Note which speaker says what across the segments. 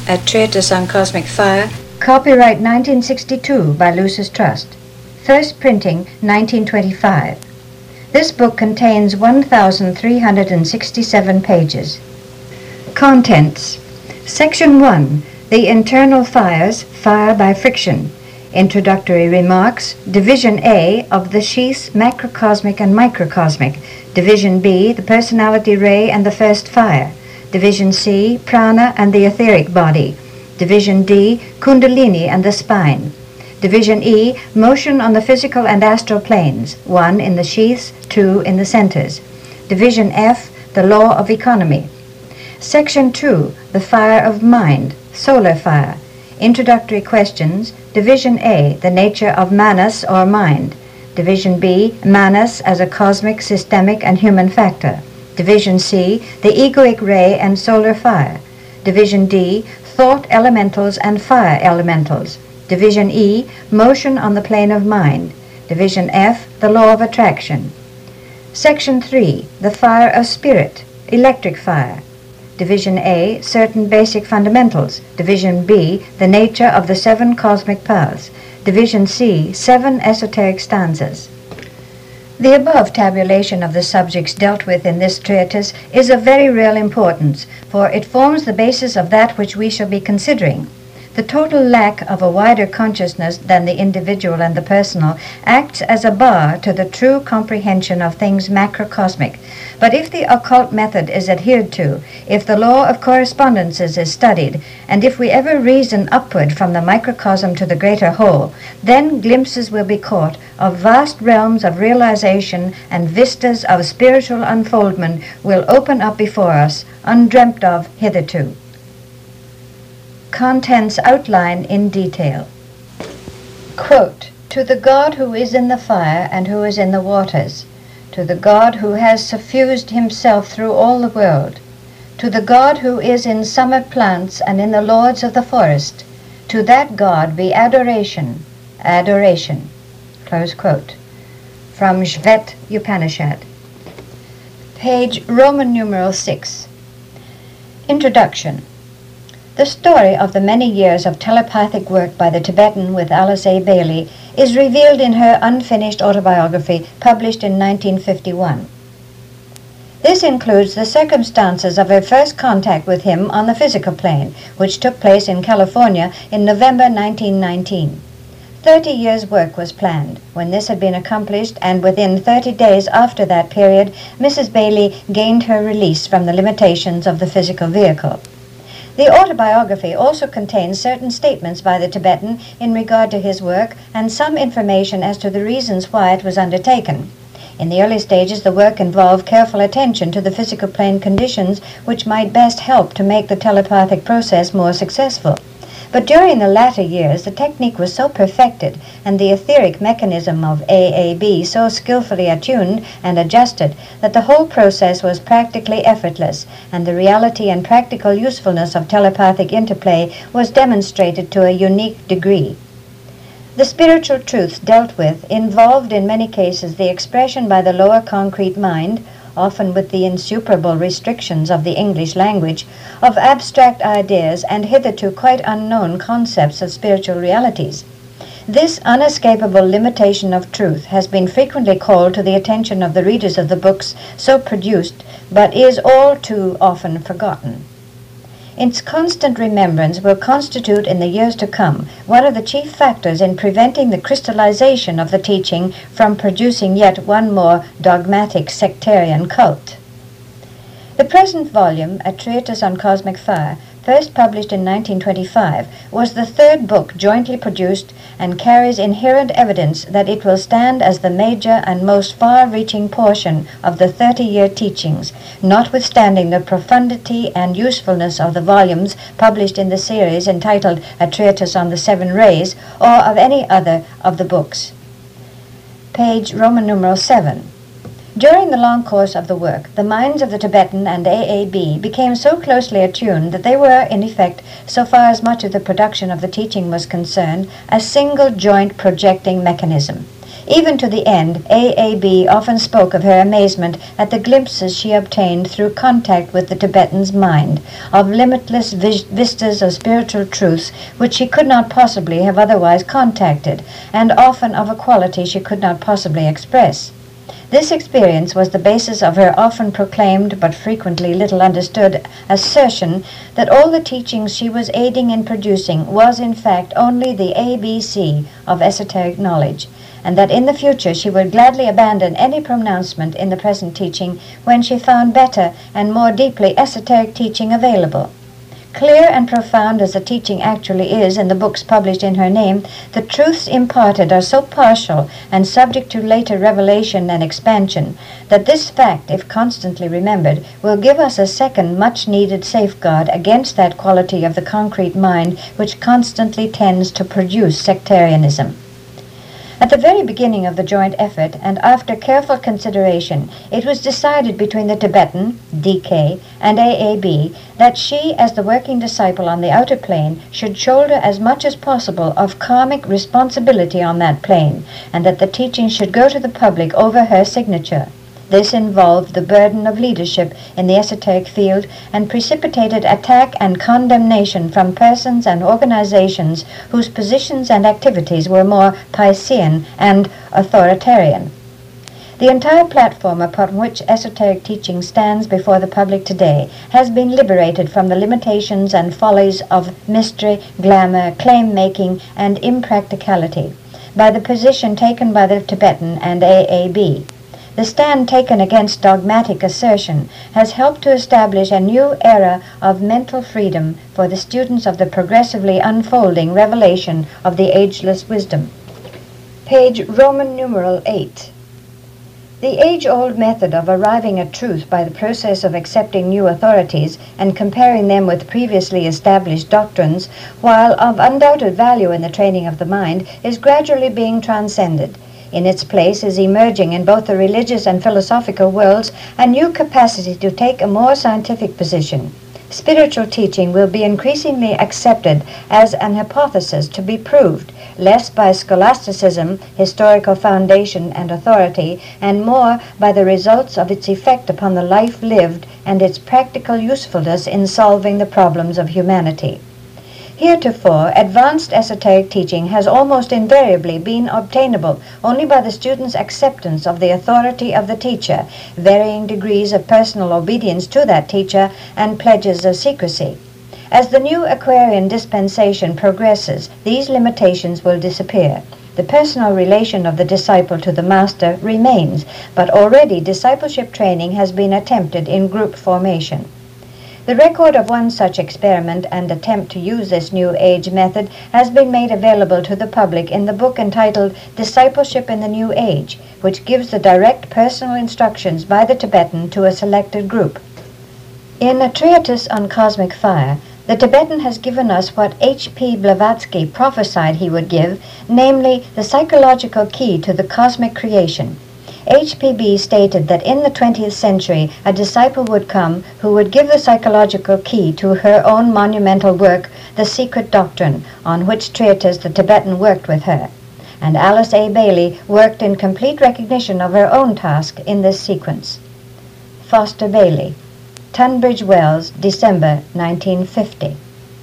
Speaker 1: A Treatise on Cosmic Fire.
Speaker 2: Copyright 1962 by Lucis Trust. First printing 1925. This book contains 1,367 pages. Contents. Section 1. The Internal Fires, Fire by Friction. Introductory Remarks. Division A of the sheaths macrocosmic and microcosmic. Division B, the personality ray and the first fire. Division C, prana and the etheric body. Division D, kundalini and the spine. Division E, motion on the physical and astral planes, 1 in the sheaths, 2 in the centers. Division F, the law of economy. Section 2, the fire of mind, solar fire. Introductory questions. Division A, the nature of manas or mind. Division B, manas as a cosmic, systemic, and human factor. Division C, the egoic ray and solar fire. Division D, thought elementals and fire elementals. Division E, motion on the plane of mind. Division F, the law of attraction. Section 3, the fire of spirit, electric fire. Division A, certain basic fundamentals. Division B, the nature of the 7 cosmic paths. Division C, 7 esoteric stanzas. The above tabulation of the subjects dealt with in this treatise is of very real importance, for it forms the basis of that which we shall be considering. The total lack of a wider consciousness than the individual and the personal acts as a bar to the true comprehension of things macrocosmic. But if the occult method is adhered to, if the law of correspondences is studied, and if we ever reason upward from the microcosm to the greater whole, then glimpses will be caught of vast realms of realization, and vistas of spiritual unfoldment will open up before us, undreamt of hitherto. Contents outline in detail. Quote, "To the God who is in the fire and who is in the waters, to the God who has suffused himself through all the world, to the God who is in summer plants and in the lords of the forest, to that God be adoration, adoration." Close quote. From Shvet Upanishad. Page Roman numeral 6. Introduction. The story of the many years of telepathic work by the Tibetan with Alice A. Bailey is revealed in her unfinished autobiography published in 1951. This includes the circumstances of her first contact with him on the physical plane, which took place in California in November 1919. 30 years' work was planned. When this had been accomplished, and within 30 days after that period, Mrs. Bailey gained her release from the limitations of the physical vehicle. The autobiography also contains certain statements by the Tibetan in regard to his work and some information as to the reasons why it was undertaken. In the early stages, the work involved careful attention to the physical plane conditions which might best help to make the telepathic process more successful. But during the latter years, the technique was so perfected and the etheric mechanism of AAB so skillfully attuned and adjusted that the whole process was practically effortless, and the reality and practical usefulness of telepathic interplay was demonstrated to a unique degree. The spiritual truths dealt with involved in many cases the expression by the lower concrete mind, often with the insuperable restrictions of the English language, of abstract ideas and hitherto quite unknown concepts of spiritual realities. This unescapable limitation of truth has been frequently called to the attention of the readers of the books so produced, but is all too often forgotten. Its constant remembrance will constitute in the years to come one of the chief factors in preventing the crystallization of the teaching from producing yet one more dogmatic sectarian cult. The present volume, A Treatise on Cosmic Fire, first published in 1925, was the third book jointly produced and carries inherent evidence that it will stand as the major and most far-reaching portion of the 30-year teachings, notwithstanding the profundity and usefulness of the volumes published in the series entitled A Treatise on the 7 Rays, or of any other of the books. Page Roman numeral 7. During the long course of the work, the minds of the Tibetan and AAB became so closely attuned that they were, in effect, so far as much of the production of the teaching was concerned, a single joint projecting mechanism. Even to the end, AAB often spoke of her amazement at the glimpses she obtained through contact with the Tibetan's mind, of limitless vistas of spiritual truths which she could not possibly have otherwise contacted, and often of a quality she could not possibly express. This experience was the basis of her often proclaimed but frequently little understood assertion that all the teachings she was aiding in producing was in fact only the ABC of esoteric knowledge, and that in the future she would gladly abandon any pronouncement in the present teaching when she found better and more deeply esoteric teaching available. Clear and profound as the teaching actually is in the books published in her name, the truths imparted are so partial and subject to later revelation and expansion that this fact, if constantly remembered, will give us a second much-needed safeguard against that quality of the concrete mind which constantly tends to produce sectarianism. At the very beginning of the joint effort, and after careful consideration, it was decided between the Tibetan, DK, and AAB that she, as the working disciple on the outer plane, should shoulder as much as possible of karmic responsibility on that plane, and that the teaching should go to the public over her signature. This involved the burden of leadership in the esoteric field and precipitated attack and condemnation from persons and organizations whose positions and activities were more Piscean and authoritarian. The entire platform upon which esoteric teaching stands before the public today has been liberated from the limitations and follies of mystery, glamour, claim-making, and impracticality by the position taken by the Tibetan and AAB. The stand taken against dogmatic assertion has helped to establish a new era of mental freedom for the students of the progressively unfolding revelation of the ageless wisdom. Page Roman numeral 8. The age-old method of arriving at truth by the process of accepting new authorities and comparing them with previously established doctrines, while of undoubted value in the training of the mind, is gradually being transcended. In its place is emerging in both the religious and philosophical worlds a new capacity to take a more scientific position. Spiritual teaching will be increasingly accepted as an hypothesis to be proved, less by scholasticism, historical foundation and authority, and more by the results of its effect upon the life lived and its practical usefulness in solving the problems of humanity. Heretofore, advanced esoteric teaching has almost invariably been obtainable only by the student's acceptance of the authority of the teacher, varying degrees of personal obedience to that teacher, and pledges of secrecy. As the new Aquarian dispensation progresses, these limitations will disappear. The personal relation of the disciple to the master remains, but already discipleship training has been attempted in group formation. The record of one such experiment and attempt to use this New Age method has been made available to the public in the book entitled Discipleship in the New Age, which gives the direct personal instructions by the Tibetan to a selected group. In a treatise on cosmic fire, the Tibetan has given us what H.P. Blavatsky prophesied he would give, namely the psychological key to the cosmic creation. HPB stated that in the 20th century a disciple would come who would give the psychological key to her own monumental work, The Secret Doctrine, on which treatise the Tibetan worked with her. And Alice A. Bailey worked in complete recognition of her own task in this sequence. Foster Bailey, Tunbridge Wells, December 1950.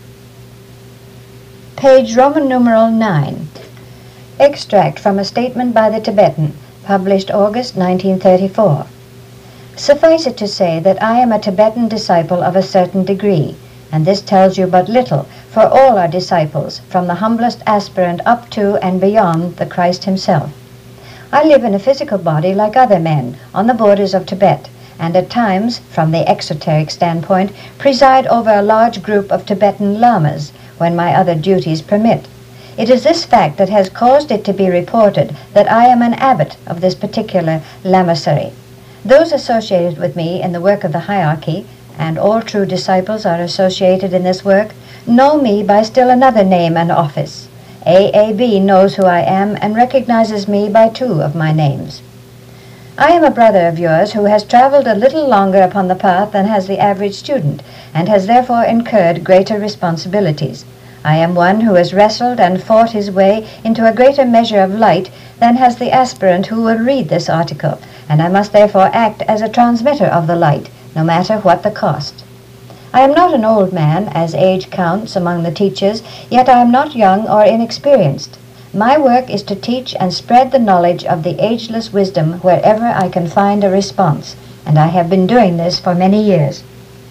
Speaker 2: Page Roman numeral 9. Extract from a statement by the Tibetan, published August 1934. Suffice it to say that I am a Tibetan disciple of a certain degree, and this tells you but little, for all are disciples, from the humblest aspirant up to and beyond the Christ himself. I live in a physical body like other men, on the borders of Tibet, and at times, from the exoteric standpoint, preside over a large group of Tibetan lamas, when my other duties permit. It is this fact that has caused it to be reported that I am an abbot of this particular lamasery. Those associated with me in the work of the hierarchy, and all true disciples are associated in this work, know me by still another name and office. AAB knows who I am and recognizes me by two of my names. I am a brother of yours who has traveled a little longer upon the path than has the average student, and has therefore incurred greater responsibilities. I am one who has wrestled and fought his way into a greater measure of light than has the aspirant who will read this article, and I must therefore act as a transmitter of the light, no matter what the cost. I am not an old man, as age counts among the teachers, yet I am not young or inexperienced. My work is to teach and spread the knowledge of the ageless wisdom wherever I can find a response, and I have been doing this for many years.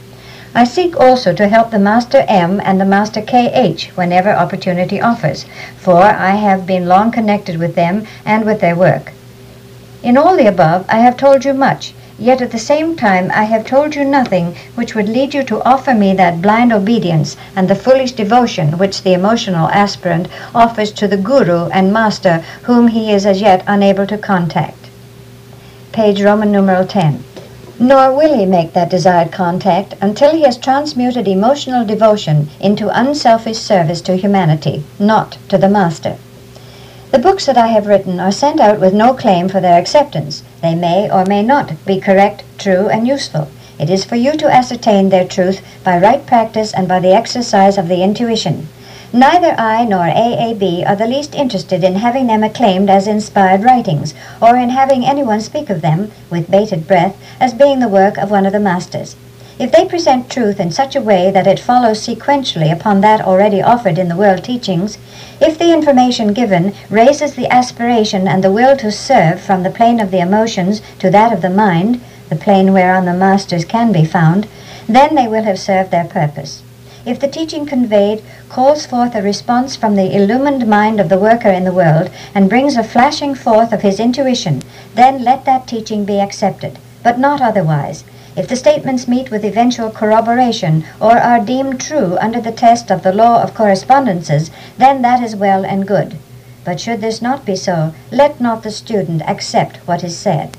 Speaker 2: I seek also to help the Master M and the Master K.H. whenever opportunity offers, for I have been long connected with them and with their work. In all the above, I have told you much, yet at the same time I have told you nothing which would lead you to offer me that blind obedience and the foolish devotion which the emotional aspirant offers to the Guru and Master whom he is as yet unable to contact. Page Roman numeral 10. Nor will he make that desired contact until he has transmuted emotional devotion into unselfish service to humanity, not to the Master. The books that I have written are sent out with no claim for their acceptance. They may or may not be correct, true, and useful. It is for you to ascertain their truth by right practice and by the exercise of the intuition. Neither I nor AAB are the least interested in having them acclaimed as inspired writings, or in having anyone speak of them, with bated breath, as being the work of one of the masters. If they present truth in such a way that it follows sequentially upon that already offered in the world teachings, if the information given raises the aspiration and the will to serve from the plane of the emotions to that of the mind, the plane whereon the masters can be found, then they will have served their purpose. If the teaching conveyed calls forth a response from the illumined mind of the worker in the world and brings a flashing forth of his intuition, then let that teaching be accepted, but not otherwise. If the statements meet with eventual corroboration or are deemed true under the test of the law of correspondences, then that is well and good. But should this not be so, let not the student accept what is said.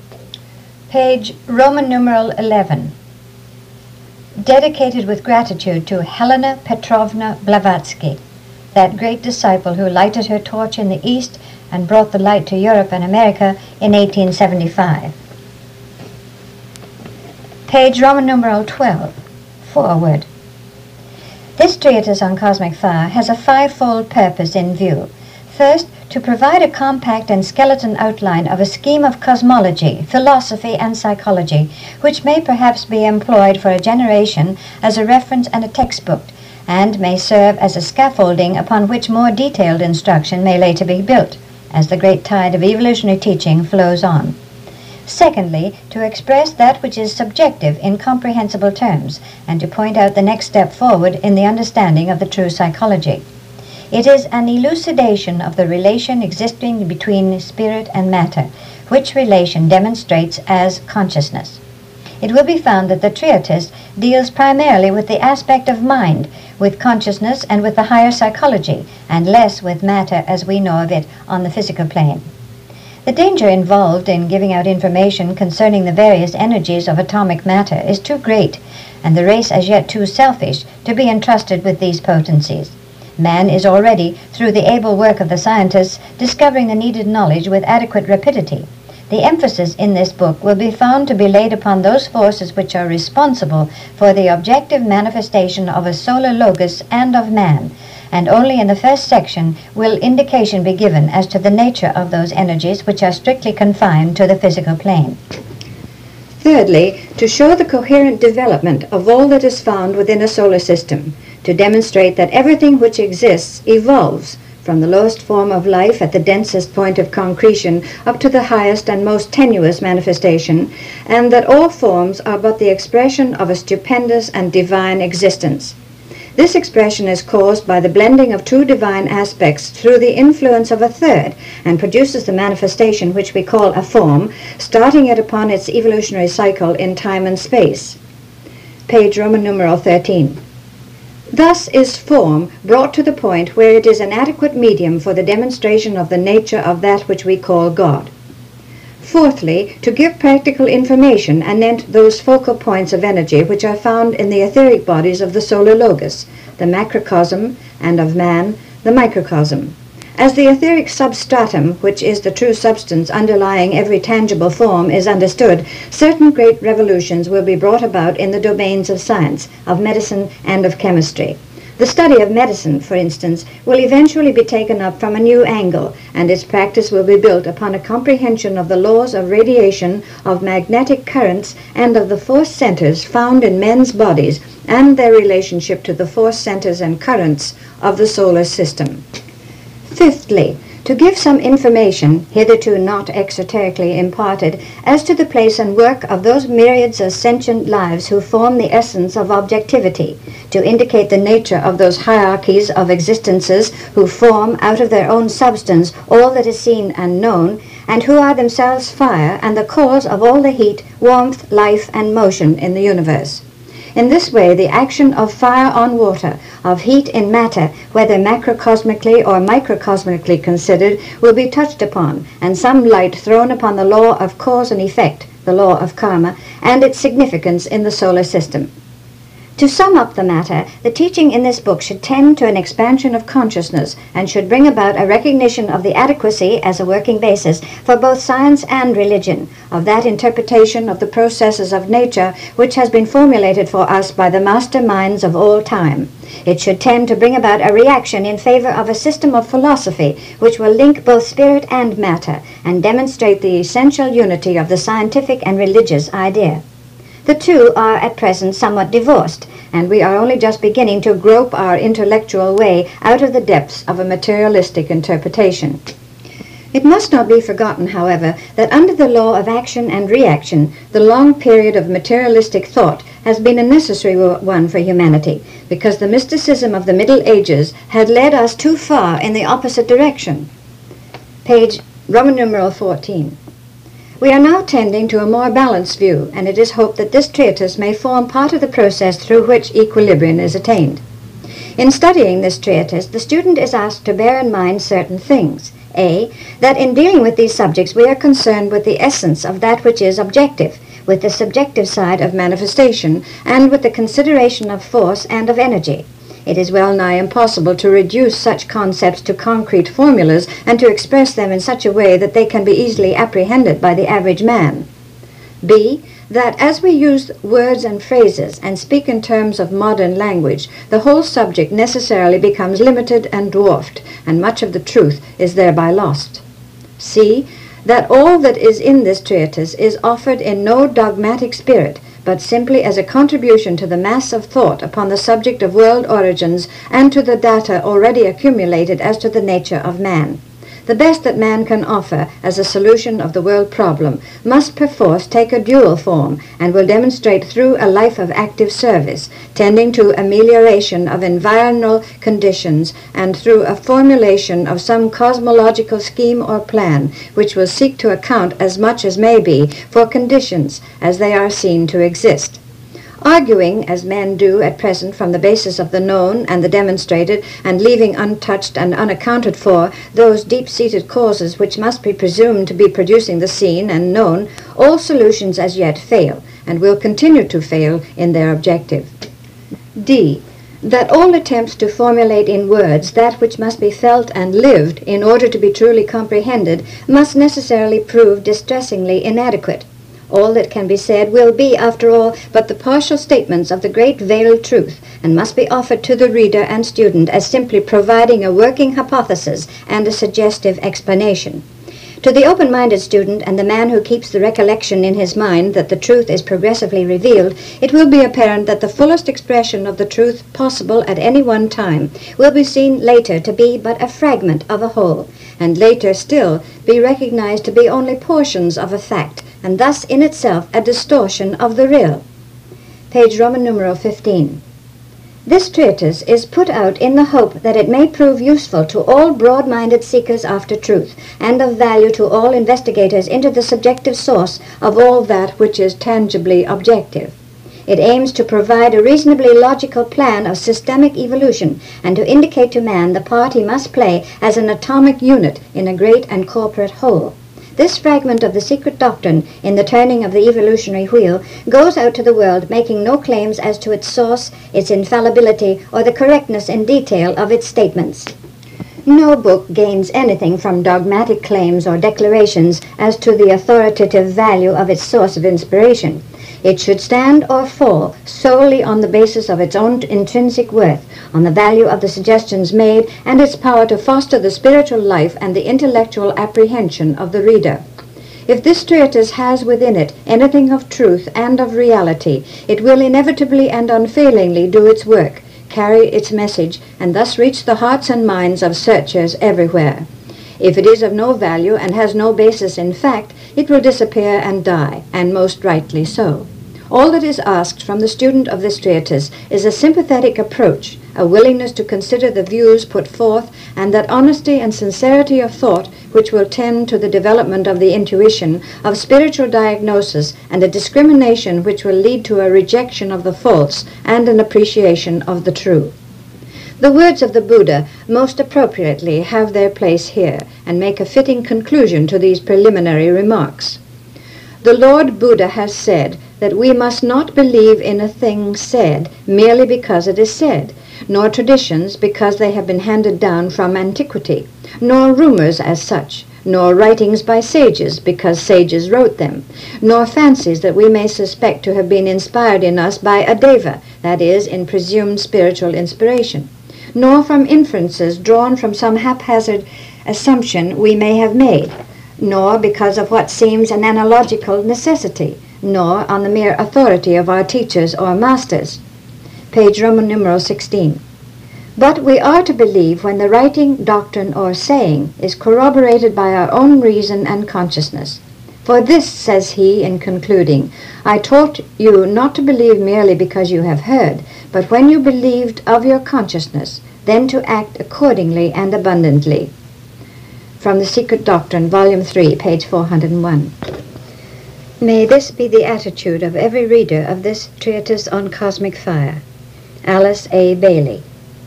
Speaker 2: Page Roman numeral 11. Dedicated with gratitude to Helena Petrovna Blavatsky, that great disciple who lighted her torch in the East and brought the light to Europe and America in 1875. Page Roman numeral 12. Forward. This treatise on cosmic fire has a fivefold purpose in view. First, to provide a compact and skeleton outline of a scheme of cosmology, philosophy, and psychology, which may perhaps be employed for a generation as a reference and a textbook, and may serve as a scaffolding upon which more detailed instruction may later be built, as the great tide of evolutionary teaching flows on. Secondly, to express that which is subjective in comprehensible terms, and to point out the next step forward in the understanding of the true psychology. It is an elucidation of the relation existing between spirit and matter, which relation demonstrates as consciousness. It will be found that the treatise deals primarily with the aspect of mind, with consciousness and with the higher psychology, and less with matter as we know of it on the physical plane. The danger involved in giving out information concerning the various energies of atomic matter is too great, and the race as yet too selfish, to be entrusted with these potencies. Man is already, through the able work of the scientists, discovering the needed knowledge with adequate rapidity. The emphasis in this book will be found to be laid upon those forces which are responsible for the objective manifestation of a solar logos and of man, and only in the first section will indication be given as to the nature of those energies which are strictly confined to the physical plane. Thirdly, to show the coherent development of all that is found within a solar system, to demonstrate that everything which exists evolves from the lowest form of life at the densest point of concretion up to the highest and most tenuous manifestation, and that all forms are but the expression of a stupendous and divine existence. This expression is caused by the blending of two divine aspects through the influence of a third, and produces the manifestation which we call a form, starting it upon its evolutionary cycle in time and space. Page Roman numeral 13. Thus is form brought to the point where it is an adequate medium for the demonstration of the nature of that which we call God. Fourthly, to give practical information anent those focal points of energy which are found in the etheric bodies of the solar logos, the macrocosm, and of man, the microcosm. As the etheric substratum, which is the true substance underlying every tangible form, is understood, certain great revolutions will be brought about in the domains of science, of medicine, and of chemistry. The study of medicine, for instance, will eventually be taken up from a new angle, and its practice will be built upon a comprehension of the laws of radiation, of magnetic currents, and of the force centers found in men's bodies and their relationship to the force centers and currents of the solar system. Fifthly, to give some information, hitherto not exoterically imparted, as to the place and work of those myriads of sentient lives who form the essence of objectivity, to indicate the nature of those hierarchies of existences who form out of their own substance all that is seen and known, and who are themselves fire and the cause of all the heat, warmth, life, and motion in the universe. In this way, the action of fire on water, of heat in matter, whether macrocosmically or microcosmically considered, will be touched upon, and some light thrown upon the law of cause and effect, the law of karma, and its significance in the solar system. To sum up the matter, the teaching in this book should tend to an expansion of consciousness and should bring about a recognition of the adequacy as a working basis for both science and religion of that interpretation of the processes of nature which has been formulated for us by the master minds of all time. It should tend to bring about a reaction in favor of a system of philosophy which will link both spirit and matter and demonstrate the essential unity of the scientific and religious idea. The two are at present somewhat divorced, and we are only just beginning to grope our intellectual way out of the depths of a materialistic interpretation. It must not be forgotten, however, that under the law of action and reaction, the long period of materialistic thought has been a necessary one for humanity, because the mysticism of the Middle Ages had led us too far in the opposite direction. Page Roman numeral 14. We are now tending to a more balanced view, and it is hoped that this treatise may form part of the process through which equilibrium is attained. In studying this treatise, the student is asked to bear in mind certain things. A. That in dealing with these subjects we are concerned with the essence of that which is objective, with the subjective side of manifestation, and with the consideration of force and of energy. It is well nigh impossible to reduce such concepts to concrete formulas and to express them in such a way that they can be easily apprehended by the average man. B. That as we use words and phrases and speak in terms of modern language, the whole subject necessarily becomes limited and dwarfed, and much of the truth is thereby lost. C. That all that is in this treatise is offered in no dogmatic spirit, but simply as a contribution to the mass of thought upon the subject of world origins and to the data already accumulated as to the nature of man. The best that man can offer as a solution of the world problem must perforce take a dual form and will demonstrate through a life of active service, tending to amelioration of environmental conditions and through a formulation of some cosmological scheme or plan which will seek to account as much as may be for conditions as they are seen to exist. Arguing, as men do at present from the basis of the known and the demonstrated, and leaving untouched and unaccounted for those deep-seated causes which must be presumed to be producing the seen and known, all solutions as yet fail, and will continue to fail in their objective. D. That all attempts to formulate in words that which must be felt and lived in order to be truly comprehended must necessarily prove distressingly inadequate. All that can be said will be, after all, but the partial statements of the great veiled truth, and must be offered to the reader and student as simply providing a working hypothesis and a suggestive explanation. To the open-minded student and the man who keeps the recollection in his mind that the truth is progressively revealed, it will be apparent that the fullest expression of the truth possible at any one time will be seen later to be but a fragment of a whole, and later still be recognized to be only portions of a fact, and thus in itself a distortion of the real. Page Roman numeral 15. This treatise is put out in the hope that it may prove useful to all broad-minded seekers after truth, and of value to all investigators into the subjective source of all that which is tangibly objective. It aims to provide a reasonably logical plan of systemic evolution, and to indicate to man the part he must play as an atomic unit in a great and corporate whole. This fragment of the secret doctrine in the turning of the evolutionary wheel goes out to the world making no claims as to its source, its infallibility, or the correctness in detail of its statements. No book gains anything from dogmatic claims or declarations as to the authoritative value of its source of inspiration. It should stand or fall solely on the basis of its own intrinsic worth, on the value of the suggestions made, and its power to foster the spiritual life and the intellectual apprehension of the reader. If this treatise has within it anything of truth and of reality, it will inevitably and unfailingly do its work, carry its message, and thus reach the hearts and minds of searchers everywhere. If it is of no value and has no basis in fact, it will disappear and die, and most rightly so. All that is asked from the student of this treatise is a sympathetic approach, a willingness to consider the views put forth, and that honesty and sincerity of thought which will tend to the development of the intuition, of spiritual diagnosis, and a discrimination which will lead to a rejection of the false and an appreciation of the true. The words of the Buddha most appropriately have their place here, and make a fitting conclusion to these preliminary remarks. The Lord Buddha has said that we must not believe in a thing said merely because it is said, nor traditions because they have been handed down from antiquity, nor rumors as such, nor writings by sages because sages wrote them, nor fancies that we may suspect to have been inspired in us by a deva, that is, in presumed spiritual inspiration, nor from inferences drawn from some haphazard assumption we may have made, nor because of what seems an analogical necessity, nor on the mere authority of our teachers or masters. Page Roman numeral 16. But we are to believe when the writing, doctrine, or saying is corroborated by our own reason and consciousness. For this, says he in concluding, I taught you not to believe merely because you have heard, but when you believed of your consciousness, then to act accordingly and abundantly. From The Secret Doctrine, Volume 3, page 401. May this be the attitude of every reader of this treatise on cosmic fire. Alice A. Bailey.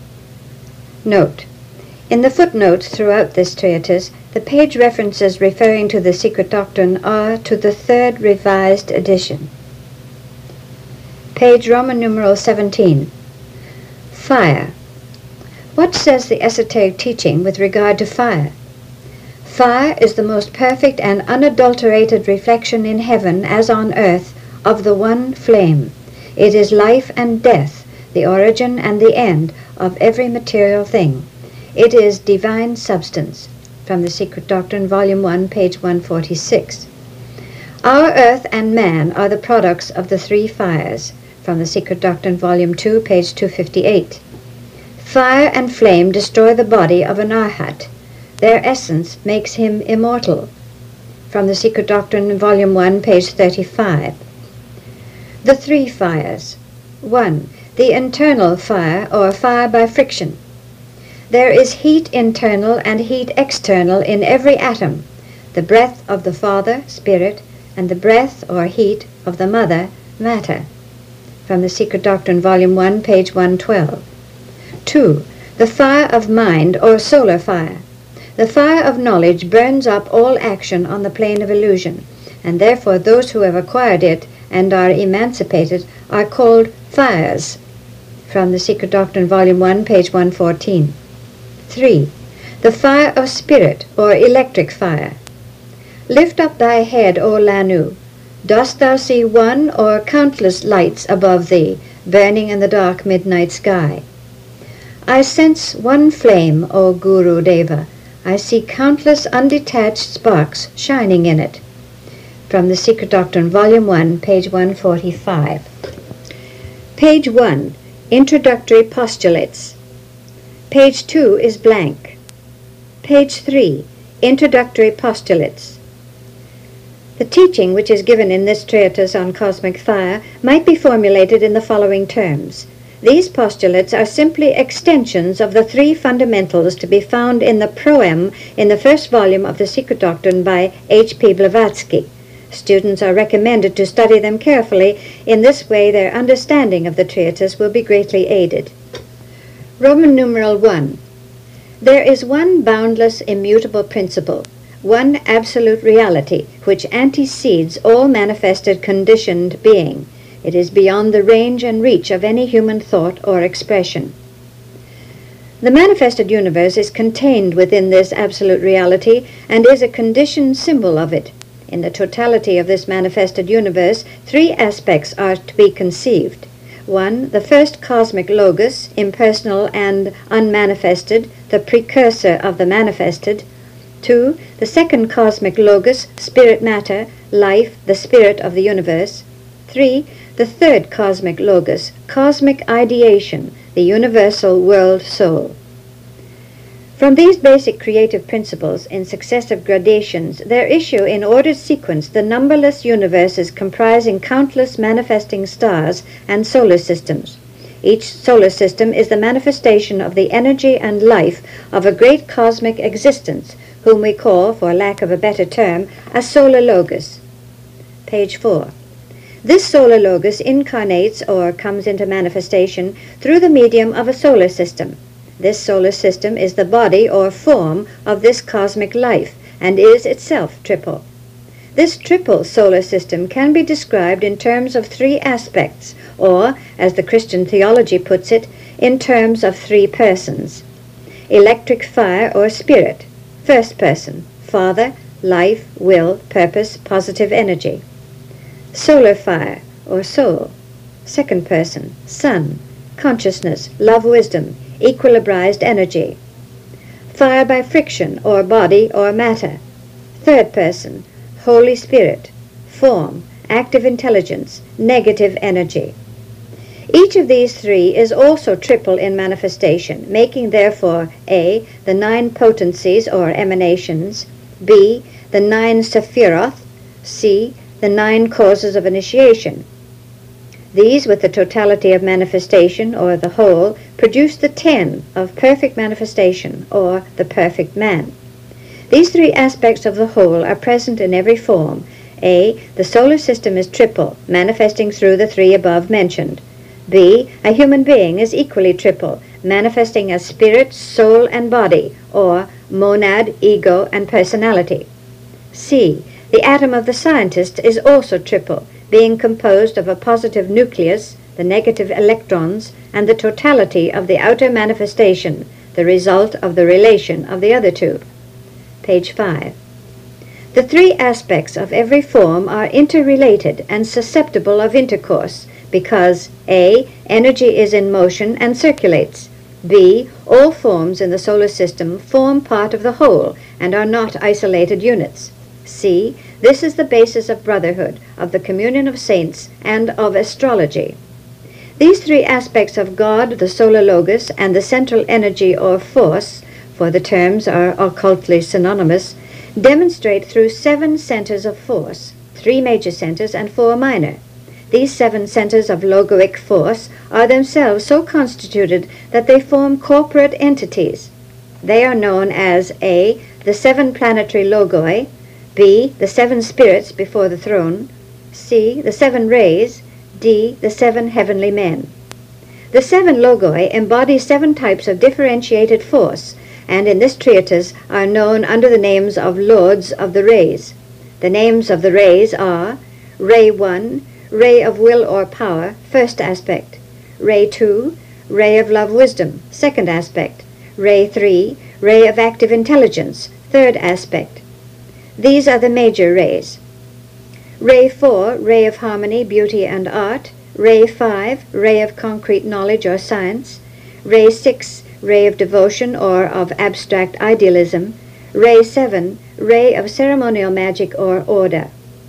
Speaker 2: Note: in the footnotes throughout this treatise, the page references referring to the Secret Doctrine are to the third revised edition. Page Roman numeral 17. Fire. What says the esoteric teaching with regard to fire? Fire is the most perfect and unadulterated reflection in heaven as on earth of the one flame. It is life and death, the origin and the end of every material thing. It is divine substance. From The Secret Doctrine, Volume 1, page 146. Our earth and man are the products of the three fires. From The Secret Doctrine, Volume 2, page 258. Fire and flame destroy the body of an arhat. Their essence makes him immortal. From The Secret Doctrine, Volume 1, page 35. The three fires. 1. The internal fire, or fire by friction. There is heat internal and heat external in every atom, the breath of the Father, Spirit, and the breath or heat of the Mother, Matter. From The Secret Doctrine, Volume 1, page 112. 2. The fire of mind, or solar fire. The fire of knowledge burns up all action on the plane of illusion, and therefore those who have acquired it and are emancipated are called fires. From The Secret Doctrine, Volume 1, page 114. 3. The fire of spirit, or electric fire. Lift up thy head, O Lanu. Dost thou see one or countless lights above thee, burning in the dark midnight sky? I sense one flame, O Guru Deva. I see countless undetached sparks shining in it. From The Secret Doctrine, Volume 1, page 145. Page 1. Introductory Postulates. Page 2 is blank. Page 3. Introductory Postulates. The teaching which is given in this treatise on cosmic fire might be formulated in the following terms. These postulates are simply extensions of the three fundamentals to be found in the proem in the first volume of The Secret Doctrine by H.P. Blavatsky. Students are recommended to study them carefully. In this way their understanding of the treatise will be greatly aided. Roman numeral 1. There is one boundless, immutable principle, one absolute reality, which antecedes all manifested conditioned being. It is beyond the range and reach of any human thought or expression. The manifested universe is contained within this absolute reality and is a conditioned symbol of it. In the totality of this manifested universe, three aspects are to be conceived. 1. The first cosmic logos, impersonal and unmanifested, the precursor of the manifested. 2. The second cosmic logos, spirit matter, life, the spirit of the universe. 3. The third cosmic logos, cosmic ideation, the universal world soul. From these basic creative principles in successive gradations, there issue in ordered sequence the numberless universes comprising countless manifesting stars and solar systems. Each solar system is the manifestation of the energy and life of a great cosmic existence, whom we call, for lack of a better term, a solar logos. Page 4. This solar logos incarnates or comes into manifestation through the medium of a solar system. This solar system is the body or form of this cosmic life and is itself triple. This triple solar system can be described in terms of three aspects, or, as the Christian theology puts it, in terms of three persons. Electric fire or spirit, first person, Father, life, will, purpose, positive energy. Solar fire or soul, second person, Son, consciousness, love, wisdom, equilibrized energy. Fire by friction or body or matter, third person, Holy Spirit, form, active intelligence, negative energy. Each of these three is also triple in manifestation, making therefore A, the 9 potencies or emanations, B, the 9 sephiroth, C, the 9 causes of initiation. These, with the totality of manifestation, or the whole, produce the 10 of perfect manifestation, or the perfect man. These three aspects of the whole are present in every form. A, the solar system is triple, manifesting through the three above mentioned. B, a human being is equally triple, manifesting as spirit, soul, and body, or monad, ego, and personality. C, the atom of the scientist is also triple, being composed of a positive nucleus, the negative electrons, and the totality of the outer manifestation, the result of the relation of the other two. Page 5. The three aspects of every form are interrelated and susceptible of intercourse, because A, energy is in motion and circulates. B, all forms in the solar system form part of the whole and are not isolated units. C, this is the basis of brotherhood, of the communion of saints, and of astrology. These three aspects of God, the solar logos, and the central energy or force, for the terms are occultly synonymous, demonstrate through 7 centers of force, 3 major centers and 4 minor. These 7 centers of logoic force are themselves so constituted that they form corporate entities. They are known as A, the 7 planetary logoi, B, the 7 spirits before the throne, C, the 7 rays, D, the 7 heavenly men. The 7 logoi embody 7 types of differentiated force, and in this treatise are known under the names of Lords of the Rays. The names of the rays are Ray 1, Ray of Will or Power, first aspect; Ray 2, Ray of Love Wisdom, second aspect; Ray 3, Ray of Active Intelligence, third aspect. These are the major rays. Ray 4, Ray of Harmony, Beauty, and Art; Ray 5, Ray of Concrete Knowledge or Science; Ray 6, Ray of Devotion or of Abstract Idealism; Ray 7, Ray of Ceremonial Magic or Order.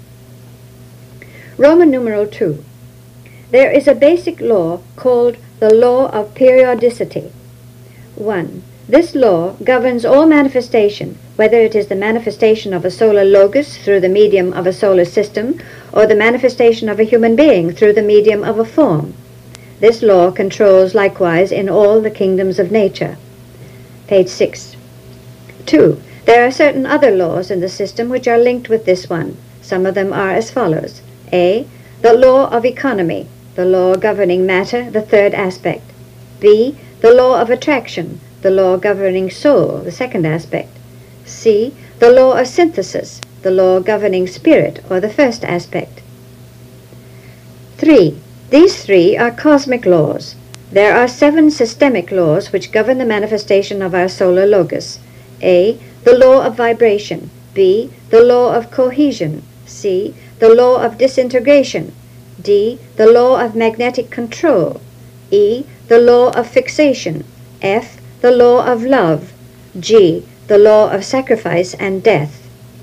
Speaker 2: Roman numeral 2. There is a basic law called the law of periodicity. 1. This law governs all manifestation, whether it is the manifestation of a solar logos through the medium of a solar system, or the manifestation of a human being through the medium of a form. This law controls likewise in all the kingdoms of nature. Page 6. 2. There are certain other laws in the system which are linked with this one. Some of them are as follows. A. The law of economy, the law governing matter, the third aspect. B. The law of attraction, the law governing soul, the second aspect. C. The law of synthesis, the law governing spirit, or the first aspect. 3. These 3 are cosmic laws.
Speaker 1: There are 7 systemic laws which govern the manifestation of our solar logos. A. The law of vibration. B. The law of cohesion. C. The law of disintegration. D. The law of magnetic control. E. The law of fixation. F. The law of love. G. The law of sacrifice and death.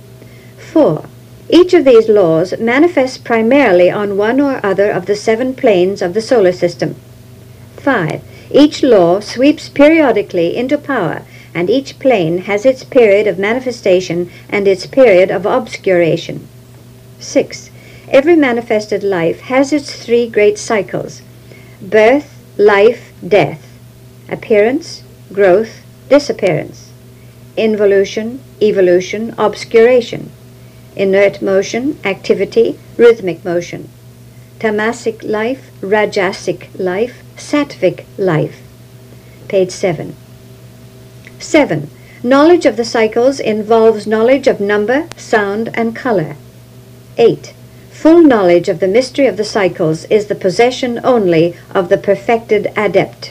Speaker 1: 4. Each of these laws manifests primarily on one or other of the 7 planes of the solar system. 5. Each law sweeps periodically into power, and each plane has its period of manifestation and its period of obscuration. 6. Every manifested life has its 3 great cycles: birth, life, death; appearance, growth, disappearance; involution, evolution, obscuration; inert motion, activity, rhythmic motion; tamasic life, rajasic life, sattvic life. Page 7. 7. Knowledge of the cycles involves knowledge of number, sound, and color. 8. Full knowledge of the mystery of the cycles is the possession only of the perfected adept.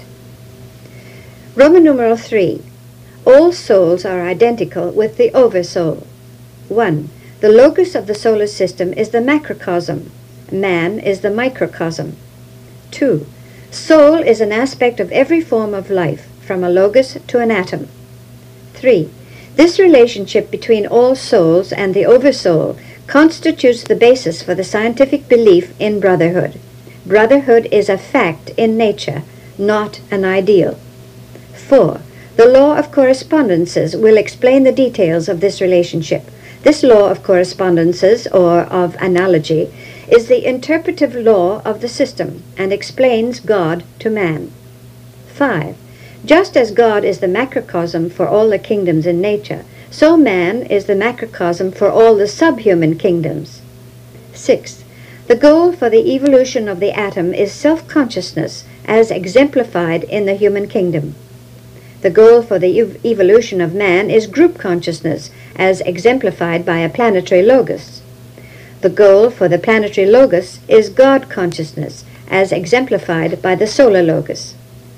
Speaker 1: Roman numeral 3. All souls are identical with the oversoul. 1. The logos of the solar system is the macrocosm. Man is the microcosm. 2. Soul is an aspect of every form of life, from a logos to an atom. 3. This relationship between all souls and the oversoul constitutes the basis for the scientific belief in brotherhood. Brotherhood is a fact in nature, not an ideal. 4. The law of correspondences will explain the details of this relationship. This law of correspondences, or of analogy, is the interpretive law of the system and explains God to man. 5. Just as God is the macrocosm for all the kingdoms in nature, so man is the macrocosm for all the subhuman kingdoms. 6. The goal for the evolution of the atom is self-consciousness, as exemplified in the human kingdom. The goal for the evolution of man is group consciousness, as exemplified by a planetary logos. The goal for the planetary logos is God consciousness, as exemplified by the solar logos.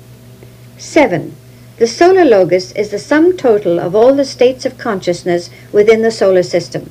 Speaker 1: 7. The solar logos is the sum total of all the states of consciousness within the solar system.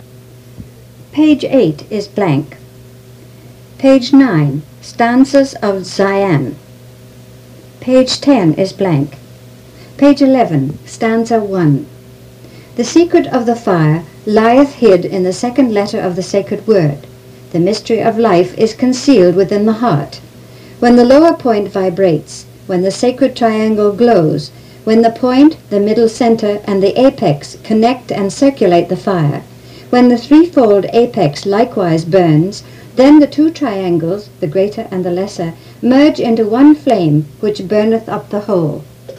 Speaker 1: Page 8 is blank. Page 9, stanzas of Siam. Page 10 is blank. Page 11, stanza 1. The secret of the fire lieth hid in the second letter of the sacred word. The mystery of life is concealed within the heart. When the lower point vibrates, when the sacred triangle glows, when the point, the middle center, and the apex connect and circulate the fire, when the threefold apex likewise burns, then the 2 triangles, the greater and the lesser, merge into one flame which burneth up the whole.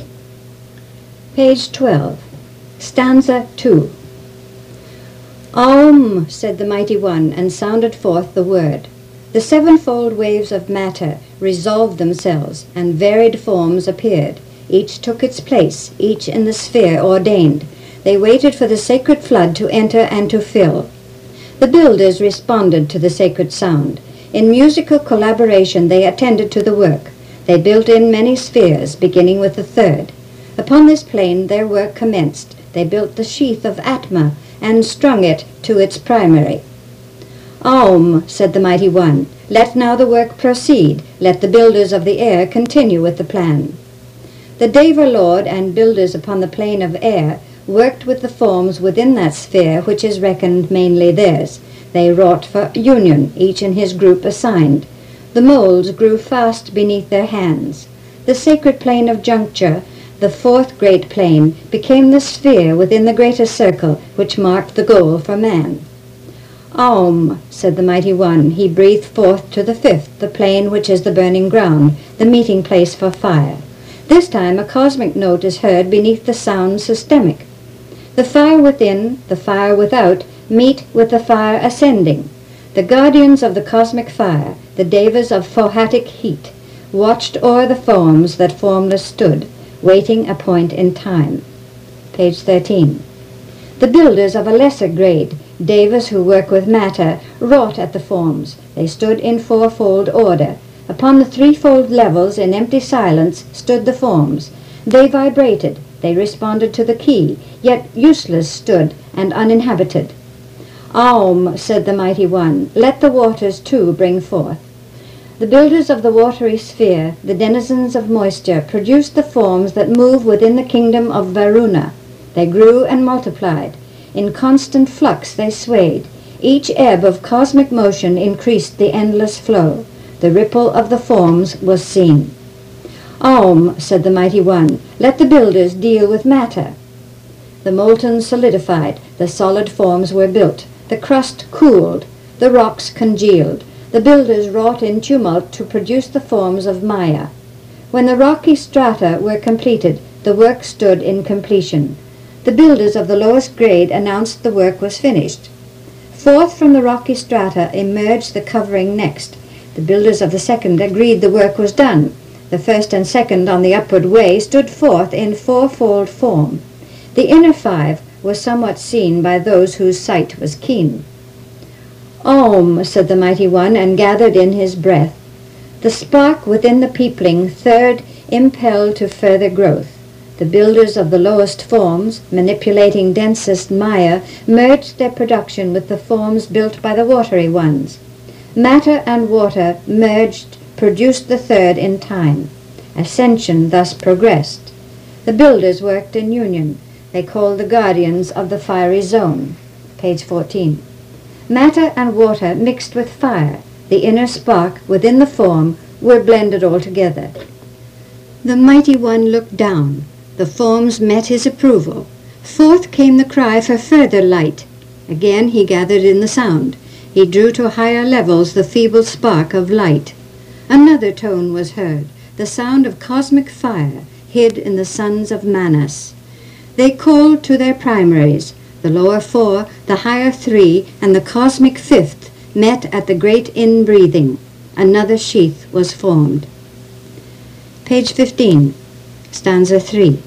Speaker 1: Page 12. Stanza 2. Aum, said the mighty one, and sounded forth the word. The 7-fold waves of matter resolved themselves, and varied forms appeared. Each took its place, each in the sphere ordained. They waited for the sacred flood to enter and to fill. The builders responded to the sacred sound. In musical collaboration they attended to the work. They built in many spheres, beginning with the 3rd. Upon this plane their work commenced. They built the sheath of Atma, and strung it to its primary. Aum, said the mighty one, let now the work proceed. Let the builders of the air continue with the plan. The Deva Lord and builders upon the plane of air worked with the forms within that sphere which is reckoned mainly theirs. They wrought for union, each in his group assigned. The molds grew fast beneath their hands. The sacred plane of juncture, the 4th great plane, became the sphere within the greater circle which marked the goal for man. Aum, said the mighty one, he breathed forth to the 5th, the plane which is the burning ground, the meeting place for fire. This time a cosmic note is heard beneath the sound systemic. The fire within, the fire without, meet with the fire ascending. The guardians of the cosmic fire, the devas of phohatic heat, watched o'er the forms that formless stood, waiting a point in time. Page 13. The builders of a lesser grade, devas who work with matter, wrought at the forms. They stood in 4-fold order. Upon the threefold levels in empty silence stood the forms. They vibrated, they responded to the key, yet useless stood and uninhabited. Aum, said the Mighty One, let the waters too bring forth. The builders of the watery sphere, the denizens of moisture, produced the forms that move within the kingdom of Varuna. They grew and multiplied. In constant flux they swayed. Each ebb of cosmic motion increased the endless flow. The ripple of the forms was seen. Aum, said the Mighty One, let the builders deal with matter. The molten solidified, the solid forms were built, the crust cooled, the rocks congealed. The builders wrought in tumult to produce the forms of Maya. When the rocky strata were completed, the work stood in completion. The builders of the lowest grade announced the work was finished. Forth from the rocky strata emerged the covering next. The builders of the second agreed the work was done. The first and second on the upward way stood forth in fourfold form. The inner five were somewhat seen by those whose sight was keen. Aum, said the Mighty One, and gathered in his breath. The spark within the peopling third impelled to further growth. The builders of the lowest forms, manipulating densest Maya, merged their production with the forms built by the watery ones. Matter and water merged, produced the third in time. Ascension thus progressed. The builders worked in union. They called the guardians of the fiery zone. Page 14. Matter and water mixed with fire, the inner spark within the form, were blended all together. The Mighty One looked down. The forms met his approval. Forth came the cry for further light. Again he gathered in the sound. He drew to higher levels the feeble spark of light. Another tone was heard, the sound of cosmic fire, hid in the sons of Manas. They called to their primaries. The lower four, the higher three, and the cosmic fifth met at the great inbreathing. Another sheath was formed. Page 15, stanza 3.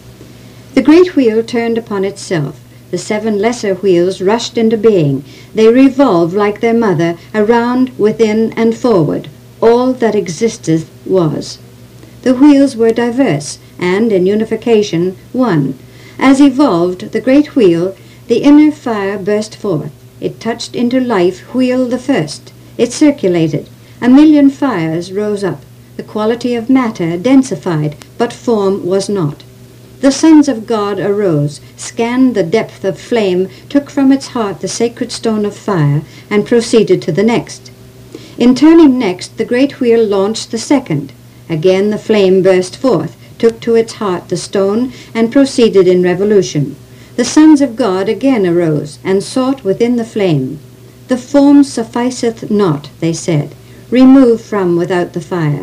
Speaker 1: The great wheel turned upon itself. The 7 lesser wheels rushed into being. They revolved like their mother, around, within, and forward. All that existed was. The wheels were diverse, and in unification, one. As evolved the great wheel, the inner fire burst forth. It touched into life wheel the first. It circulated. 1,000,000 fires rose up. The quality of matter densified, but form was not. The sons of God arose, scanned the depth of flame, took from its heart the sacred stone of fire, and proceeded to the next. In turning next, the great wheel launched the second. Again the flame burst forth, took to its heart the stone, and proceeded in revolution. The sons of God again arose, and sought within the flame. The form sufficeth not, they said, remove from without the fire.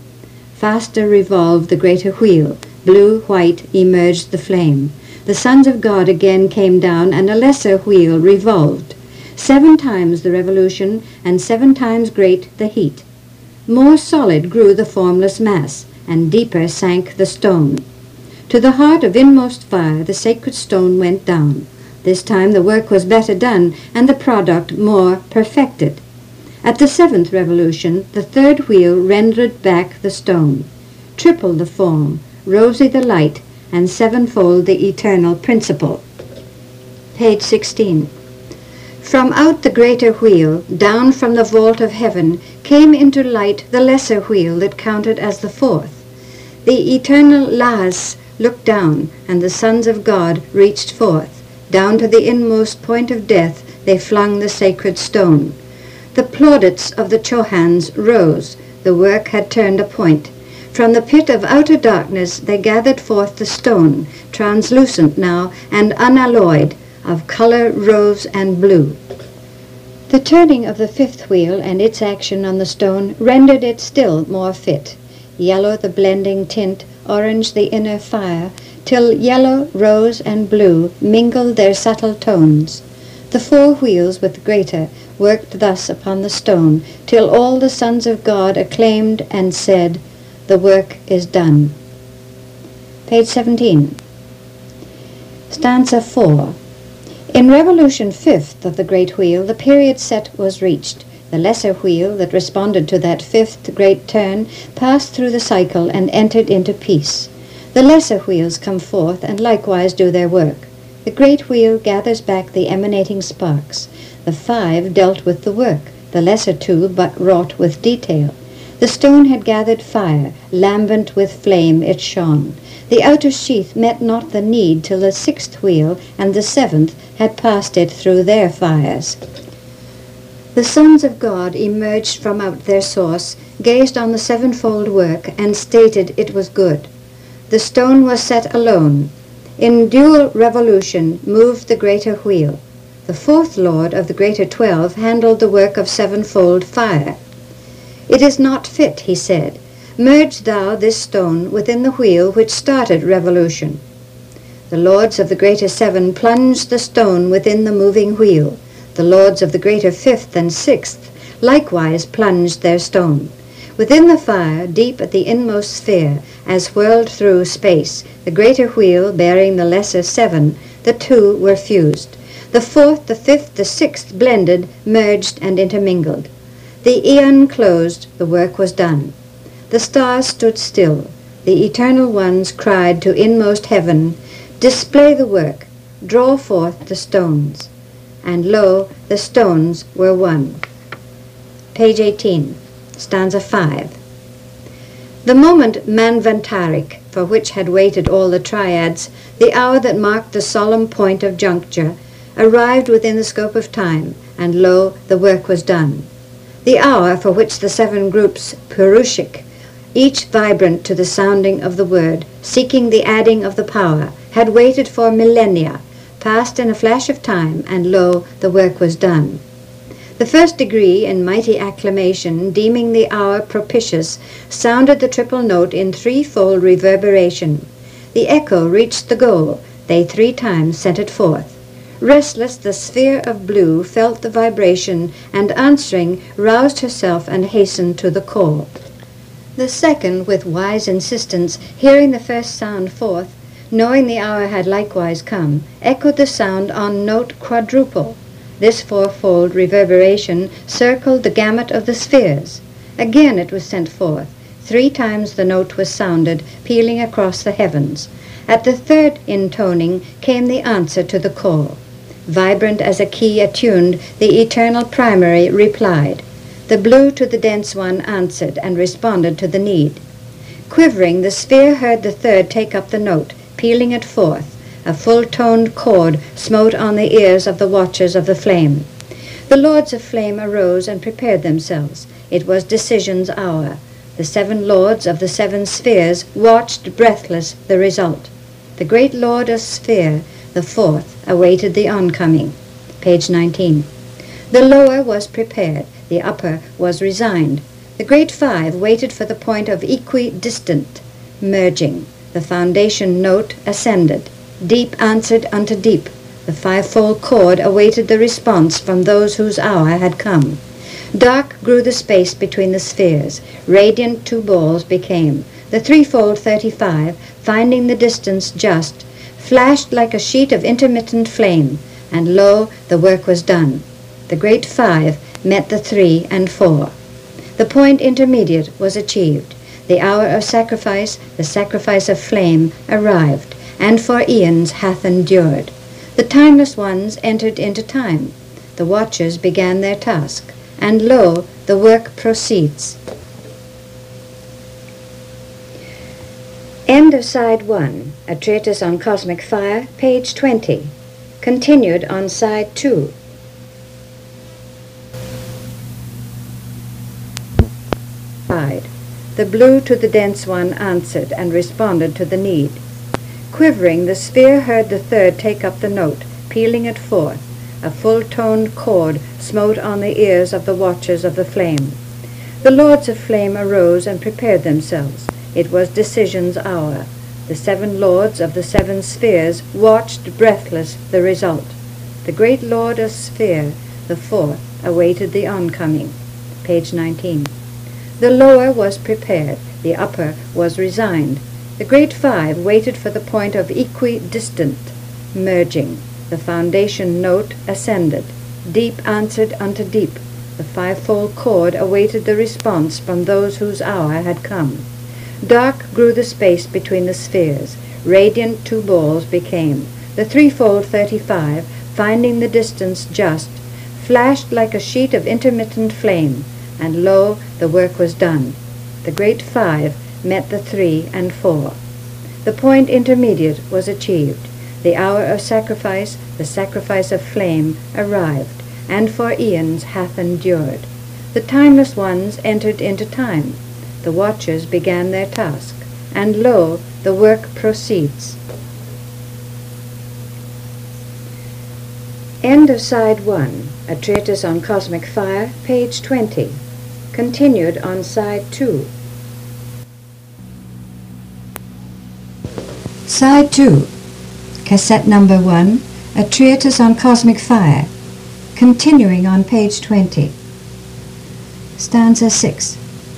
Speaker 1: Faster revolved the greater wheel. Blue, white, emerged the flame. The sons of God again came down, and a lesser wheel revolved. 7 times the revolution, and 7 times great the heat. More solid grew the formless mass, and deeper sank the stone. To the heart of inmost fire the sacred stone went down. This time the work was better done, and the product more perfected. At the 7th revolution, the 3rd wheel rendered back the stone. Triple the form, rosy the light, and 7-fold the eternal principle. Page 16. From out the greater wheel, down from the vault of heaven, came into light the lesser wheel that counted as the 4th. The eternal Lhas looked down, and the sons of God reached forth. Down to the inmost point of death they flung the sacred stone. The plaudits of the Chohans rose. The work had turned a point. From the pit of outer darkness they gathered forth the stone, translucent now and unalloyed, of color rose and blue. The turning of the 5th wheel and its action on the stone rendered it still more fit. Yellow the blending tint, orange the inner fire, till yellow, rose, and blue mingled their subtle tones. The 4 wheels with greater worked thus upon the stone, till all the sons of God acclaimed and said, "The work is done." Page 17. Stanza 4. In revolution 5th of the great wheel, the period set was reached. The lesser wheel that responded to that fifth great turn passed through the cycle and entered into peace. The lesser wheels come forth and likewise do their work. The great wheel gathers back the emanating sparks. The 5 dealt with the work, the lesser 2 but wrought with detail. The stone had gathered fire, lambent with flame it shone. The outer sheath met not the need till the 6th wheel and the 7th had passed it through their fires. The sons of God emerged from out their source, gazed on the sevenfold work, and stated it was good. The stone was set alone. In dual revolution moved the greater wheel. The 4th Lord of the greater 12 handled the work of sevenfold fire. It is not fit, he said. Merge thou this stone within the wheel which started revolution. The lords of the greater 7 plunged the stone within the moving wheel. The lords of the greater 5th and 6th likewise plunged their stone. Within the fire, deep at the inmost sphere, as whirled through space, the greater wheel bearing the lesser 7, the 2 were fused. The 4th, the 5th, the 6th blended, merged, and intermingled. The aeon closed, the work was done. The stars stood still. The eternal ones cried to inmost heaven, display the work, draw forth the stones. And lo, the stones were one. Page 18, stanza 5. The moment Manvantaric, for which had waited all the triads, the hour that marked the solemn point of juncture, arrived within the scope of time, and lo, the work was done. The hour for which the 7 groups Purushik, each vibrant to the sounding of the word, seeking the adding of the power, had waited for millennia, passed in a flash of time, and lo, the work was done. The first degree, in mighty acclamation, deeming the hour propitious, sounded the triple note in threefold reverberation. The echo reached the goal, they 3 times sent it forth. Restless, the sphere of blue felt the vibration, and answering, roused herself and hastened to the call. The second, with wise insistence, hearing the first sound forth, knowing the hour had likewise come, echoed the sound on note quadruple. This fourfold reverberation circled the gamut of the spheres. Again it was sent forth. 3 times the note was sounded, pealing across the heavens. At the third intoning came the answer to the call. Vibrant as a key attuned, the eternal primary replied. The blue to the dense one answered and responded to the need. Quivering, the sphere heard the third take up the note, pealing it forth. A full-toned chord smote on the ears of the watchers of the flame. The lords of flame arose and prepared themselves. It was decision's hour. The 7 lords of the 7 spheres watched breathless the result. The great lord of sphere, the 4th, awaited the oncoming. Page 19. The lower was prepared, the upper was resigned. The great 5 waited for the point of equidistant, merging. The foundation note ascended. Deep answered unto deep. The 5-fold chord awaited the response from those whose hour had come. Dark grew the space between the spheres. Radiant 2 balls became. The threefold 35, finding the distance just, flashed like a sheet of intermittent flame, and lo, the work was done. The great 5 met the 3 and 4. The point intermediate was achieved. The hour of sacrifice, the sacrifice of flame, arrived, and for eons hath endured. The timeless ones entered into time. The watchers began their task, and lo, the work proceeds. End of Side 1, A Treatise on Cosmic Fire, page 20. Continued on Side 2. The blue to the dense one answered and responded to the need. Quivering, the sphere heard the third take up the note, pealing it forth. A full-toned chord smote on the ears of the watchers of the flame. The lords of flame arose and prepared themselves. It was decision's hour. The 7 lords of the 7 spheres watched breathless the result. The great lord of sphere, the 4th, awaited the oncoming. Page 19. The lower was prepared, the upper was resigned. The great 5 waited for the point of equidistant, merging. The foundation note ascended. Deep answered unto deep. The fivefold cord awaited the response from those whose hour had come. Dark grew the space between the spheres. Radiant two balls became. The threefold 35, finding the distance just, flashed like a sheet of intermittent flame, and lo, the work was done. The great 5 met the 3 and 4. The point intermediate was achieved. The hour of sacrifice, the sacrifice of flame, arrived, and for eons hath endured. The timeless ones entered into time. The watchers began their task, and lo, the work proceeds. End of Side 1, A Treatise on Cosmic Fire, page 20. Continued on Side 2.
Speaker 2: Side 2, Cassette number 1, A Treatise on Cosmic Fire, continuing on page 20. Stanza 6.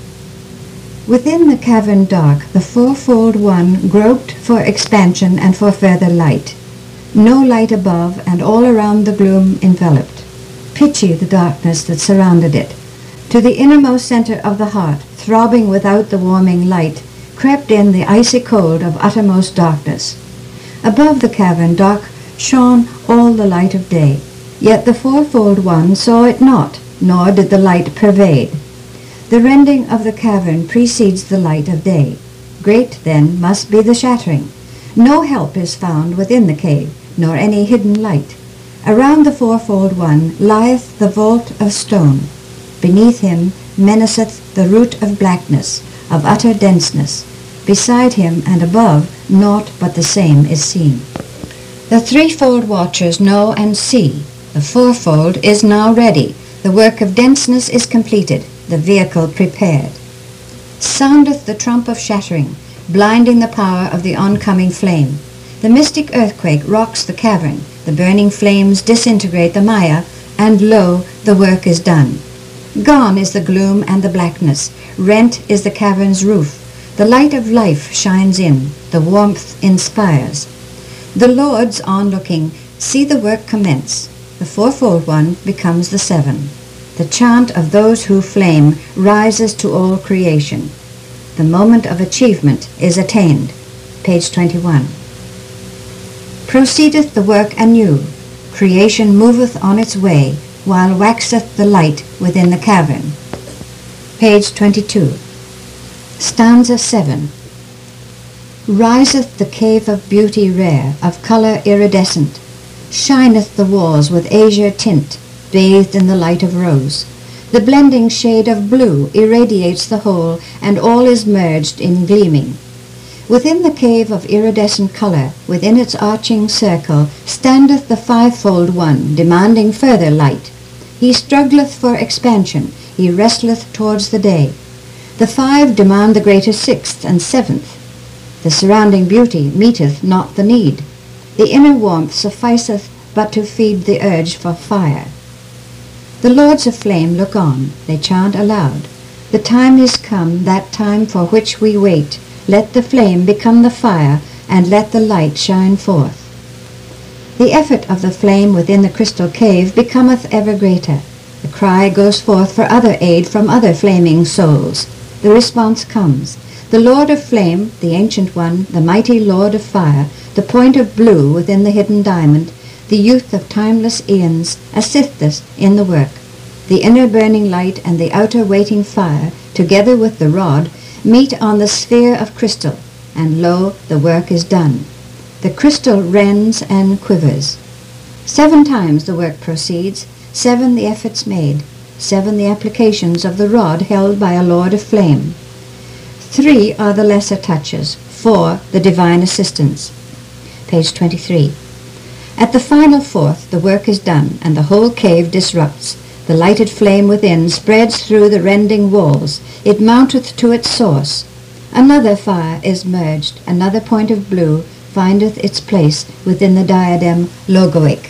Speaker 2: Within the cavern dark, the fourfold one groped for expansion and for further light. No light above, and all around the gloom enveloped. Pitchy the darkness that surrounded it. To the innermost center of the heart, throbbing without the warming light, crept in the icy cold of uttermost darkness. Above the cavern dark shone all the light of day, yet the fourfold one saw it not, nor did the light pervade. The rending of the cavern precedes the light of day. Great, then, must be the shattering. No help is found within the cave, nor any hidden light. Around the fourfold one lieth the vault of stone. Beneath him menaceth the root of blackness, of utter denseness. Beside him and above naught but the same is seen. The threefold watchers know and see. The fourfold is now ready. The work of denseness is completed, the vehicle prepared. Soundeth the trump of shattering, blinding the power of the oncoming flame. The mystic earthquake rocks the cavern, the burning flames disintegrate the Maya, and lo, the work is done. Gone is the gloom and the blackness, rent is the cavern's roof. The light of life shines in, the warmth inspires. The lords, onlooking, see the work commence. The fourfold one becomes the 7. The chant of those who flame rises to all creation. The moment of achievement is attained. Page 21. Proceedeth the work anew. Creation moveth on its way, while waxeth the light within the cavern. Page 22. Stanza 7. Riseth the cave of beauty rare, of colour iridescent. Shineth the walls with azure tint, bathed in the light of rose. The blending shade of blue irradiates the whole, and all is merged in gleaming. Within the cave of iridescent colour, within its arching circle, standeth the fivefold one, demanding further light. He struggleth for expansion, he wrestleth towards the day. The 5 demand the greater 6th and 7th. The surrounding beauty meeteth not the need. The inner warmth sufficeth but to feed the urge for fire. The lords of flame look on, they chant aloud. The time is come, that time for which we wait. Let the flame become the fire, and let the light shine forth. The effort of the flame within the crystal cave becometh ever greater. The cry goes forth for other aid from other flaming souls. The response comes. The Lord of Flame, the Ancient One, the mighty Lord of Fire, the point of blue within the hidden diamond, the youth of timeless eons, assisteth in the work. The inner burning light and the outer waiting fire, together with the rod, meet on the sphere of crystal, and lo, the work is done. The crystal rends and quivers. 7 times the work proceeds, 7 the efforts made, 7 the applications of the rod held by a Lord of Flame. 3 are the lesser touches, 4 the divine assistance. Page 23. At the final 4th the work is done, and the whole cave disrupts. The lighted flame within spreads through the rending walls. It mounteth to its source. Another fire is merged, another point of blue findeth its place within the diadem logoic.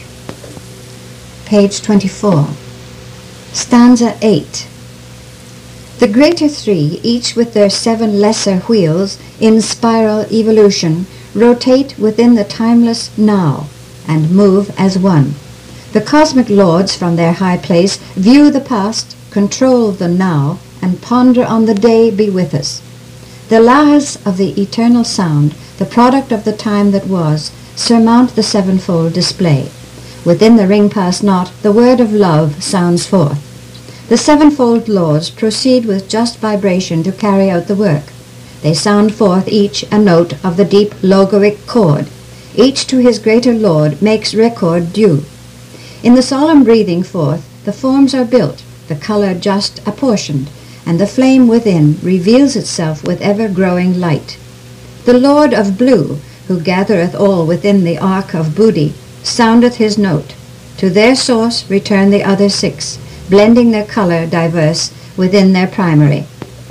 Speaker 2: Page 24. Stanza 8. The greater 3, each with their 7 lesser wheels, in spiral evolution, rotate within the timeless now, and move as one. The cosmic lords from their high place view the past,
Speaker 3: control the now, and ponder on the day be with us. The lahas of the eternal sound, the product of the time that was, surmount the sevenfold display. Within the ring past not, the word of love sounds forth. The sevenfold lords proceed with just vibration to carry out the work. They sound forth each a note of the deep logoic chord. Each to his greater Lord makes record due. In the solemn breathing forth, the forms are built, the color just apportioned, and the flame within reveals itself with ever-growing light. The Lord of Blue, who gathereth all within the ark of Buddhi, soundeth his note. To their source return the other six, blending their color diverse within their primary.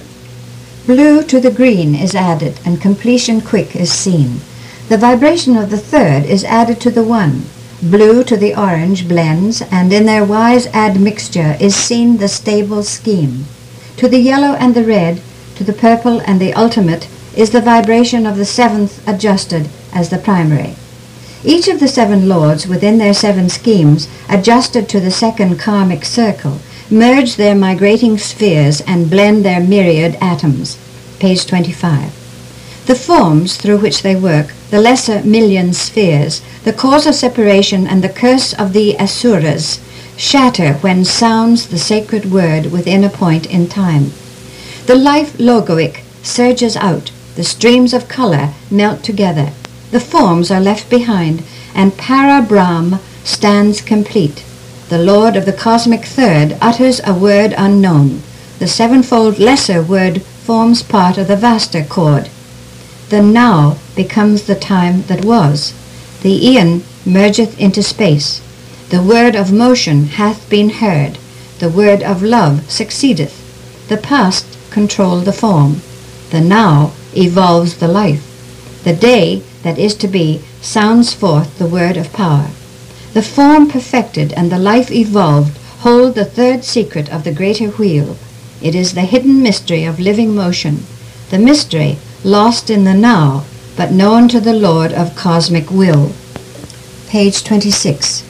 Speaker 3: Blue to the green is added, and completion quick is seen. The vibration of the third is added to the one. Blue to the orange blends, and in their wise admixture is seen the stable scheme. To the yellow and the red, to the purple and the ultimate, is the vibration of the seventh adjusted as the primary. Each of the seven lords within their seven schemes, adjusted to the second karmic circle, merge their migrating spheres and blend their myriad atoms. Page 25. The forms through which they work, the lesser million spheres, the cause of separation and the curse of the asuras, shatter when sounds the sacred word within a point in time. The life logoic surges out, the streams of color melt together, the forms are left behind, and Para-Brahm stands complete. The Lord of the cosmic third utters a word unknown. The sevenfold lesser word forms part of the vaster chord. The now becomes the time that was. The eon mergeth into space. The word of motion hath been heard. The word of love succeedeth. The past controlled the form. The now evolves the life. The day that is to be sounds forth the word of power. The form perfected and the life evolved hold the third secret of the greater wheel. It is the hidden mystery of living motion, the mystery lost in the now, but known to the Lord of cosmic will. Page 26.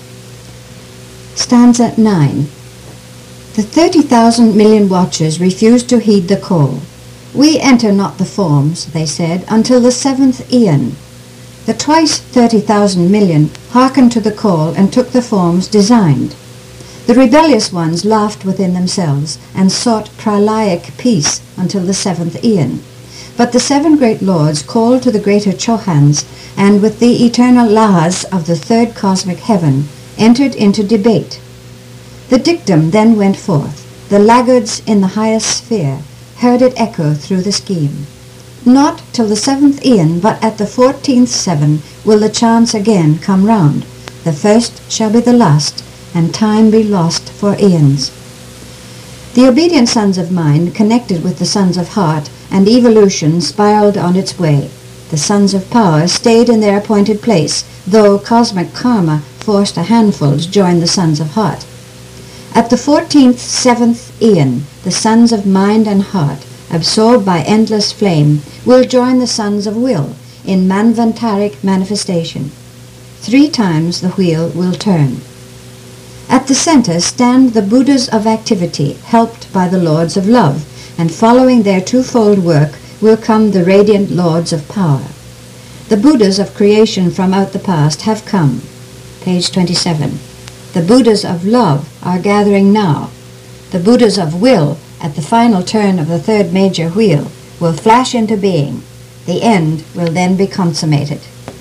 Speaker 3: Stanza 9. The 30,000 million watchers refused to heed the call. We enter not the forms, they said, until the seventh eon. The twice 30,000 million hearkened to the call and took the forms designed. The rebellious ones laughed within themselves and sought pralaic peace until the seventh eon. But the seven great lords called to the greater Chohans, and with the eternal Lahas of the third cosmic heaven entered into debate. The dictum then went forth. The laggards in the highest sphere heard it echo through the scheme. Not till the seventh eon, but at the 14th seven, will the chance again come round. The first shall be the last, and time be lost for eons. The obedient sons of mind connected with the sons of heart, and evolution spiraled on its way. The sons of power stayed in their appointed place, though cosmic karma forced a handful to join the sons of heart. At the 14th seventh eon, the sons of mind and heart, absorbed by endless flame, will join the sons of will in manvantaric manifestation. 3 times the wheel will turn. At the center stand the Buddhas of activity, helped by the Lords of love, and following their twofold work will come the radiant Lords of power. The Buddhas of creation from out the past have come. Page 27. The Buddhas of love are gathering now. The Buddhas of will, at the final turn of the third major wheel, will flash into being. The end will then be consummated.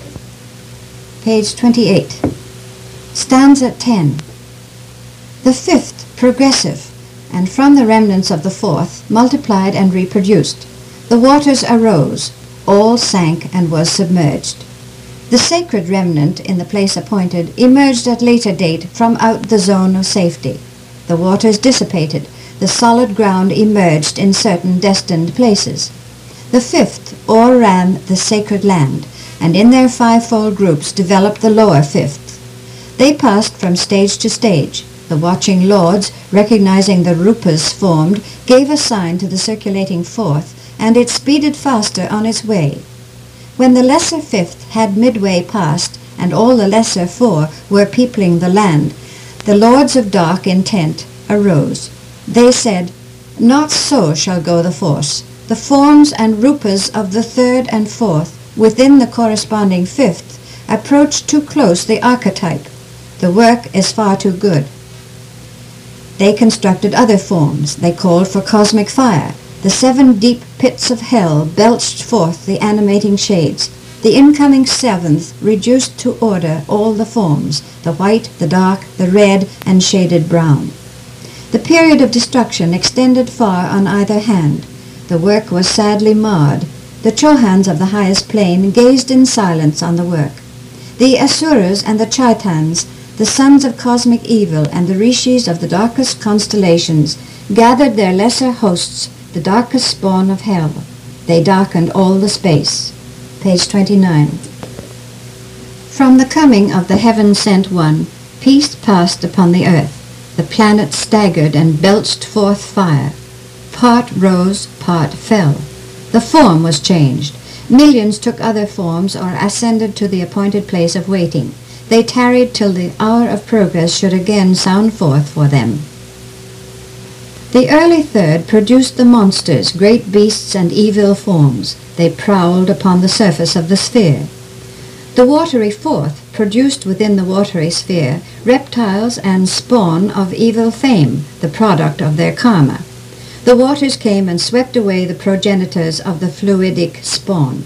Speaker 3: Page 28. Stanza 10. The fifth, progressive, and from the remnants of the fourth, multiplied and reproduced. The waters arose, all sank and was submerged. The sacred remnant in the place appointed emerged at later date from out the zone of safety. The waters dissipated, the solid ground emerged in certain destined places. The fifth o'erran the sacred land, and in their fivefold groups developed the lower fifth. They passed from stage to stage. The watching lords, recognizing the rupas formed, gave a sign to the circulating fourth, and it speeded faster on its way. When the lesser fifth had midway passed, and all the lesser four were peopling the land, the lords of dark intent arose. They said, "Not so shall go the force. The forms and rupas of the third and fourth, within the corresponding fifth, approach too close the archetype. The work is far too good." They constructed other forms. They called for cosmic fire. The 7 deep pits of hell belched forth the animating shades. The incoming 7th reduced to order all the forms, the white, the dark, the red, and shaded brown. The period of destruction extended far on either hand. The work was sadly marred. The Chohans of the highest plane gazed in silence on the work. The Asuras and the Chaitans, the sons of cosmic evil and the rishis of the darkest constellations, gathered their lesser hosts, the darkest spawn of hell. They darkened all the space. Page 29. From the coming of the heaven-sent one, peace passed upon the earth. The planets staggered and belched forth fire. Part rose, part fell. The form was changed. Millions took other forms or ascended to the appointed place of waiting. They tarried till the hour of progress should again sound forth for them. The early third produced the monsters, great beasts and evil forms. They prowled upon the surface of the sphere. The watery fourth produced within the watery sphere reptiles and spawn of evil fame, the product of their karma. The waters came and swept away the progenitors of the fluidic spawn.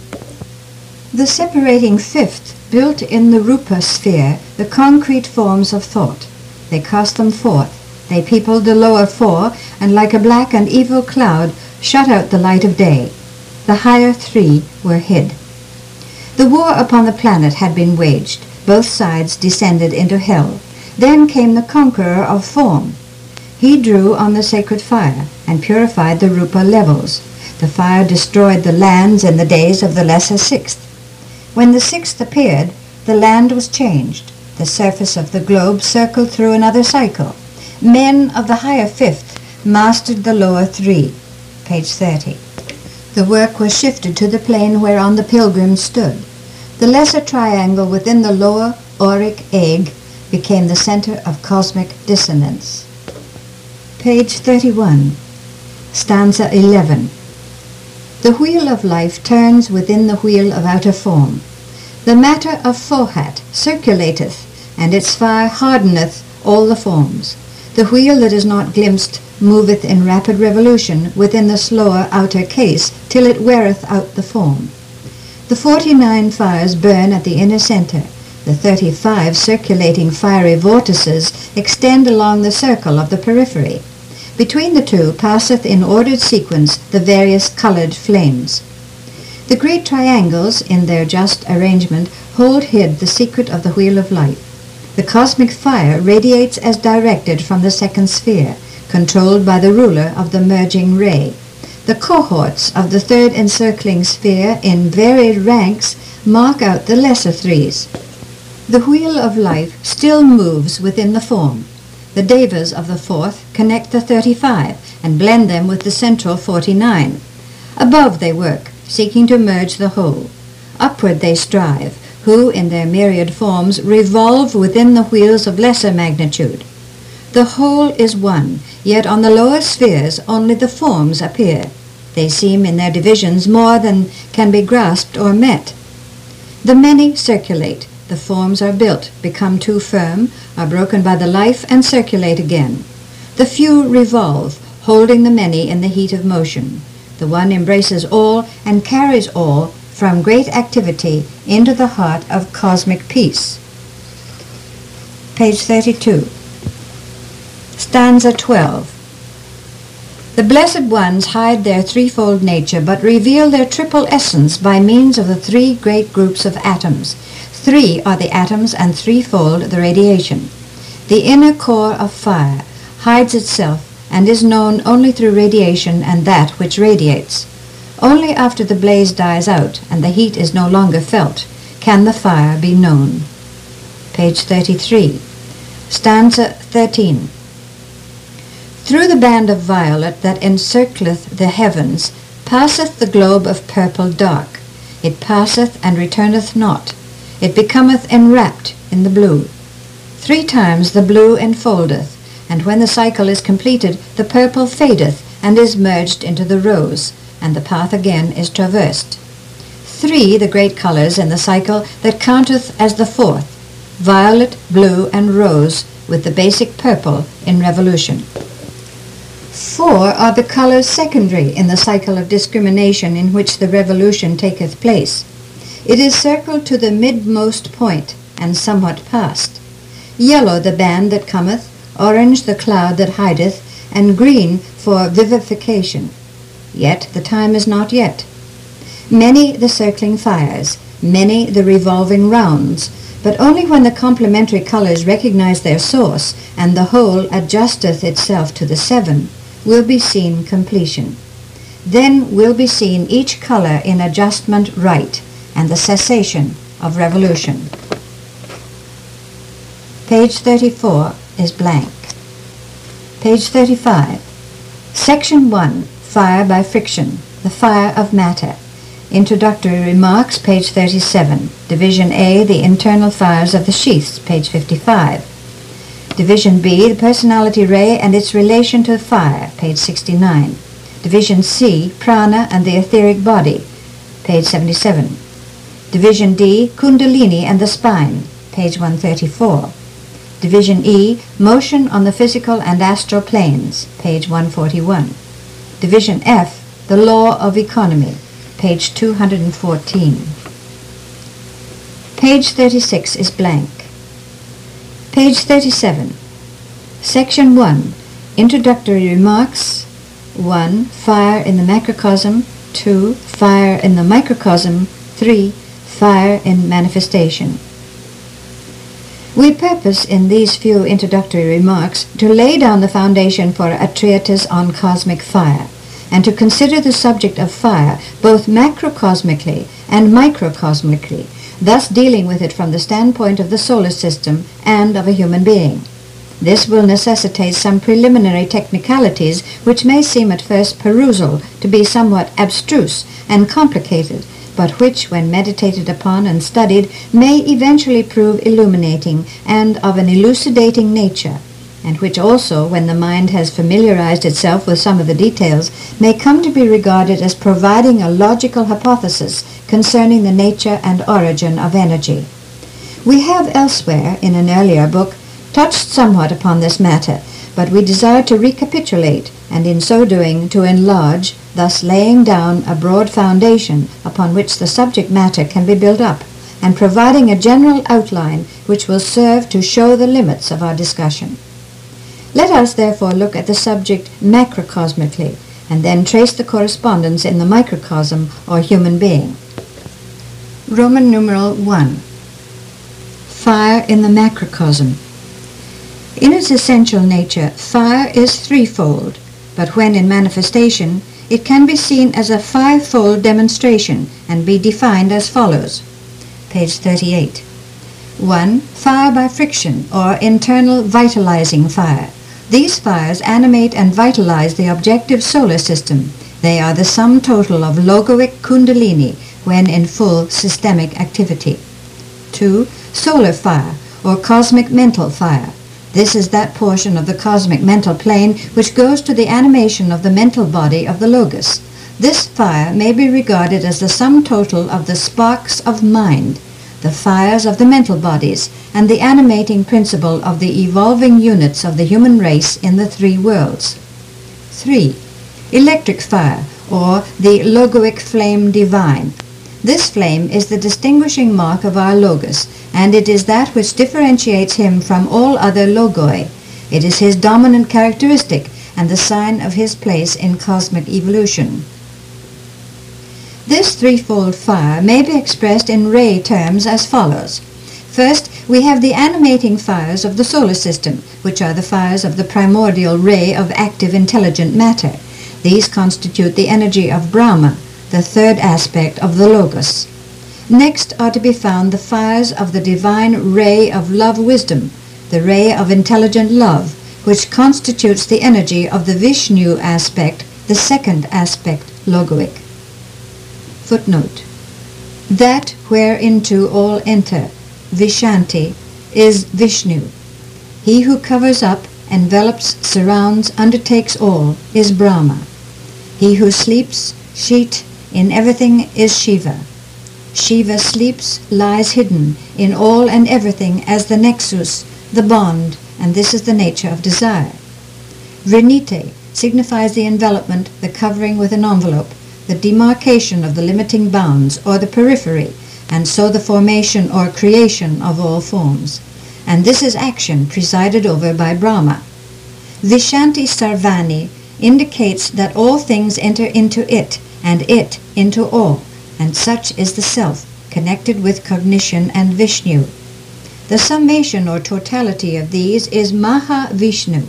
Speaker 3: The separating fifth built in the rupa sphere the concrete forms of thought. They cast them forth. They peopled the lower 4, and like a black and evil cloud shut out the light of day. The higher 3 were hid. The war upon the planet had been waged. Both sides descended into hell. Then came the conqueror of form. He drew on the sacred fire and purified the rupa levels. The fire destroyed the lands in the days of the lesser 6th. When the 6th appeared, the land was changed. The surface of the globe circled through another cycle. Men of the higher 5th mastered the lower 3. Page 30. The work was shifted to the plane whereon the pilgrims stood. The lesser triangle within the lower auric egg became the center of cosmic dissonance. Page 31. Stanza 11. The wheel of life turns within the wheel of outer form. The matter of Fohat circulateth, and its fire hardeneth all the forms. The wheel that is not glimpsed moveth in rapid revolution within the slower outer case till it weareth out the form. The 49 fires burn at the inner center. The 35 circulating fiery vortices extend along the circle of the periphery. Between the two passeth in ordered sequence the various colored flames. The great triangles, in their just arrangement, hold hid the secret of the wheel of life. The cosmic fire radiates as directed from the second sphere, controlled by the ruler of the merging ray. The cohorts of the third encircling sphere in varied ranks mark out the lesser 3s. The wheel of life still moves within the form. The devas of the 4th connect the 35 and blend them with the central 49. Above they work, seeking to merge the whole. Upward they strive, who in their myriad forms revolve within the wheels of lesser magnitude. The whole is one, yet on the lower spheres only the forms appear. They seem in their divisions more than can be grasped or met. The many circulate. The forms are built, become too firm, are broken by the life, and circulate again. The few revolve, holding the many in the heat of motion. The one embraces all and carries all from great activity into the heart of cosmic peace. Page 32. Stanza 12. The blessed ones hide their threefold nature, but reveal their triple essence by means of the 3 great groups of atoms. 3 are the atoms and threefold the radiation. The inner core of fire hides itself and is known only through radiation and that which radiates. Only after the blaze dies out and the heat is no longer felt can the fire be known. Page 33. Stanza 13. Through the band of violet that encircleth the heavens passeth the globe of purple dark. It passeth and returneth not. It becometh enwrapped in the blue. 3 times the blue enfoldeth, and when the cycle is completed, the purple fadeth, and is merged into the rose, and the path again is traversed. 3 the great colours in the cycle that counteth as the 4th, violet, blue, and rose, with the basic purple in revolution. 4 are the colours secondary in the cycle of discrimination in which the revolution taketh place. It is circled to the midmost point, and somewhat past. Yellow the band that cometh, orange the cloud that hideth, and green for vivification. Yet the time is not yet. Many the circling fires, many the revolving rounds, but only when the complementary colours recognize their source, and the whole adjusteth itself to the 7, will be seen completion. Then will be seen each colour in adjustment right, and the cessation of revolution. Page 34 is blank. Page 35. Section 1, Fire by Friction, the Fire of Matter. Introductory remarks, page 37. Division A, the internal fires of the sheaths, page 55. Division B, the personality ray and its relation to fire, page 69. Division C, prana and the etheric body, page 77. Division D, kundalini and the spine, page 134. Division E, motion on the physical and astral planes, page 141. Division F, the law of economy, page 214. Page 36 is blank. Page 37. Section 1. Introductory remarks. 1. Fire in the macrocosm. 2. Fire in the microcosm. 3. Fire in manifestation. We purpose in these few introductory remarks to lay down the foundation for a treatise on cosmic fire, and to consider the subject of fire both macrocosmically and microcosmically, thus dealing with it from the standpoint of the solar system and of a human being. This will necessitate some preliminary technicalities which may seem at first perusal to be somewhat abstruse and complicated, but which, when meditated upon and studied, may eventually prove illuminating and of an elucidating nature, and which also, when the mind has familiarized itself with some of the details, may come to be regarded as providing a logical hypothesis concerning the nature and origin of energy. We have elsewhere, in an earlier book, touched somewhat upon this matter, but we desire to recapitulate, and in so doing to enlarge, thus laying down a broad foundation upon which the subject matter can be built up, and providing a general outline which will serve to show the limits of our discussion. Let us therefore look at the subject macrocosmically, and then trace the correspondence in the microcosm or human being. Roman numeral 1. Fire in the macrocosm. In its essential nature, fire is threefold, but when in manifestation, it can be seen as a fivefold demonstration and be defined as follows. Page 38. 1. Fire by friction, or internal vitalizing fire. These fires animate and vitalize the objective solar system. They are the sum total of logoic kundalini when in full systemic activity. 2. Solar fire, or cosmic mental fire. This is that portion of the cosmic mental plane which goes to the animation of the mental body of the logos. This fire may be regarded as the sum total of the sparks of mind, the fires of the mental bodies, and the animating principle of the evolving units of the human race in the three worlds. 3. Electric fire, or the logoic flame divine. This flame is the distinguishing mark of our logos, and it is that which differentiates him from all other logoi. It is his dominant characteristic and the sign of his place in cosmic evolution. This threefold fire may be expressed in ray terms as follows. First, we have the animating fires of the solar system, which are the fires of the primordial ray of active intelligent matter. These constitute the energy of Brahma, the third aspect of the Logos. Next are to be found the fires of the divine ray of love-wisdom, the ray of intelligent love, which constitutes the energy of the Vishnu aspect, the second aspect, logoic. Footnote. That whereinto all enter, Vishanti, is Vishnu. He who covers up envelops, surrounds, undertakes all, is Brahma. He who sleeps, Shit, in everything is Shiva. Shiva sleeps, lies hidden in all and everything as the nexus, the bond, and this is the nature of desire. Vrinite signifies the envelopment, the covering with an envelope, the demarcation of the limiting bounds or the periphery, and so the formation or creation of all forms. And this is action presided over by Brahma. Vishanti Sarvani indicates that all things enter into it, and it into all, and such is the self, connected with cognition and Vishnu. The summation or totality of these is Mahavishnu.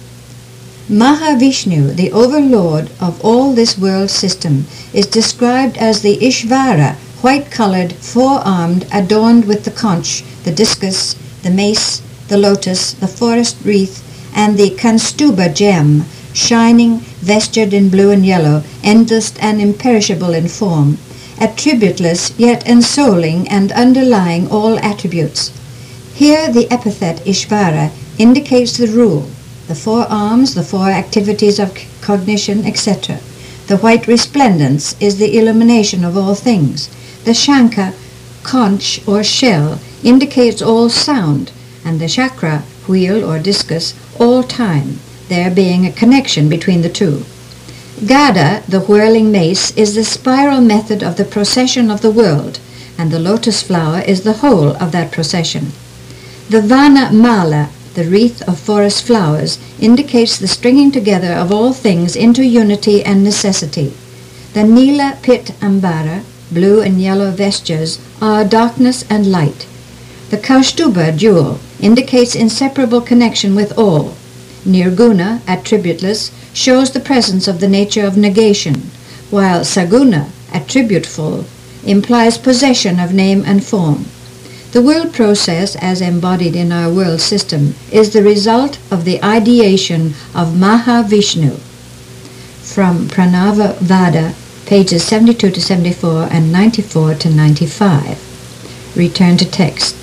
Speaker 3: Mahavishnu, the overlord of all this world system, is described as the Ishvara, white-colored, four-armed, adorned with the conch, the discus, the mace, the lotus, the forest wreath, and the Kanstuba gem, shining, vestured in blue and yellow, endless and imperishable in form, attributeless yet ensouling and underlying all attributes. Here the epithet Ishvara indicates the rule, the four arms, the four activities of cognition, etc. The white resplendence is the illumination of all things. The Shankha, conch or shell, indicates all sound, and the chakra, wheel or discus, all time, there being a connection between the two. Gada, the whirling mace, is the spiral method of the procession of the world, and the lotus flower is the whole of that procession. The Vana Mala, the wreath of forest flowers, indicates the stringing together of all things into unity and necessity. The Nila Pit Ambara, blue and yellow vestures, are darkness and light. The Kaustuba jewel indicates inseparable connection with all. Nirguna, attributeless, shows the presence of the nature of negation, while Saguna, attributeful, implies possession of name and form. The world process, as embodied in our world system, is the result of the ideation of Mahavishnu. From Pranava Vada, pages 72 to 74 and 94 to 95. Return to text.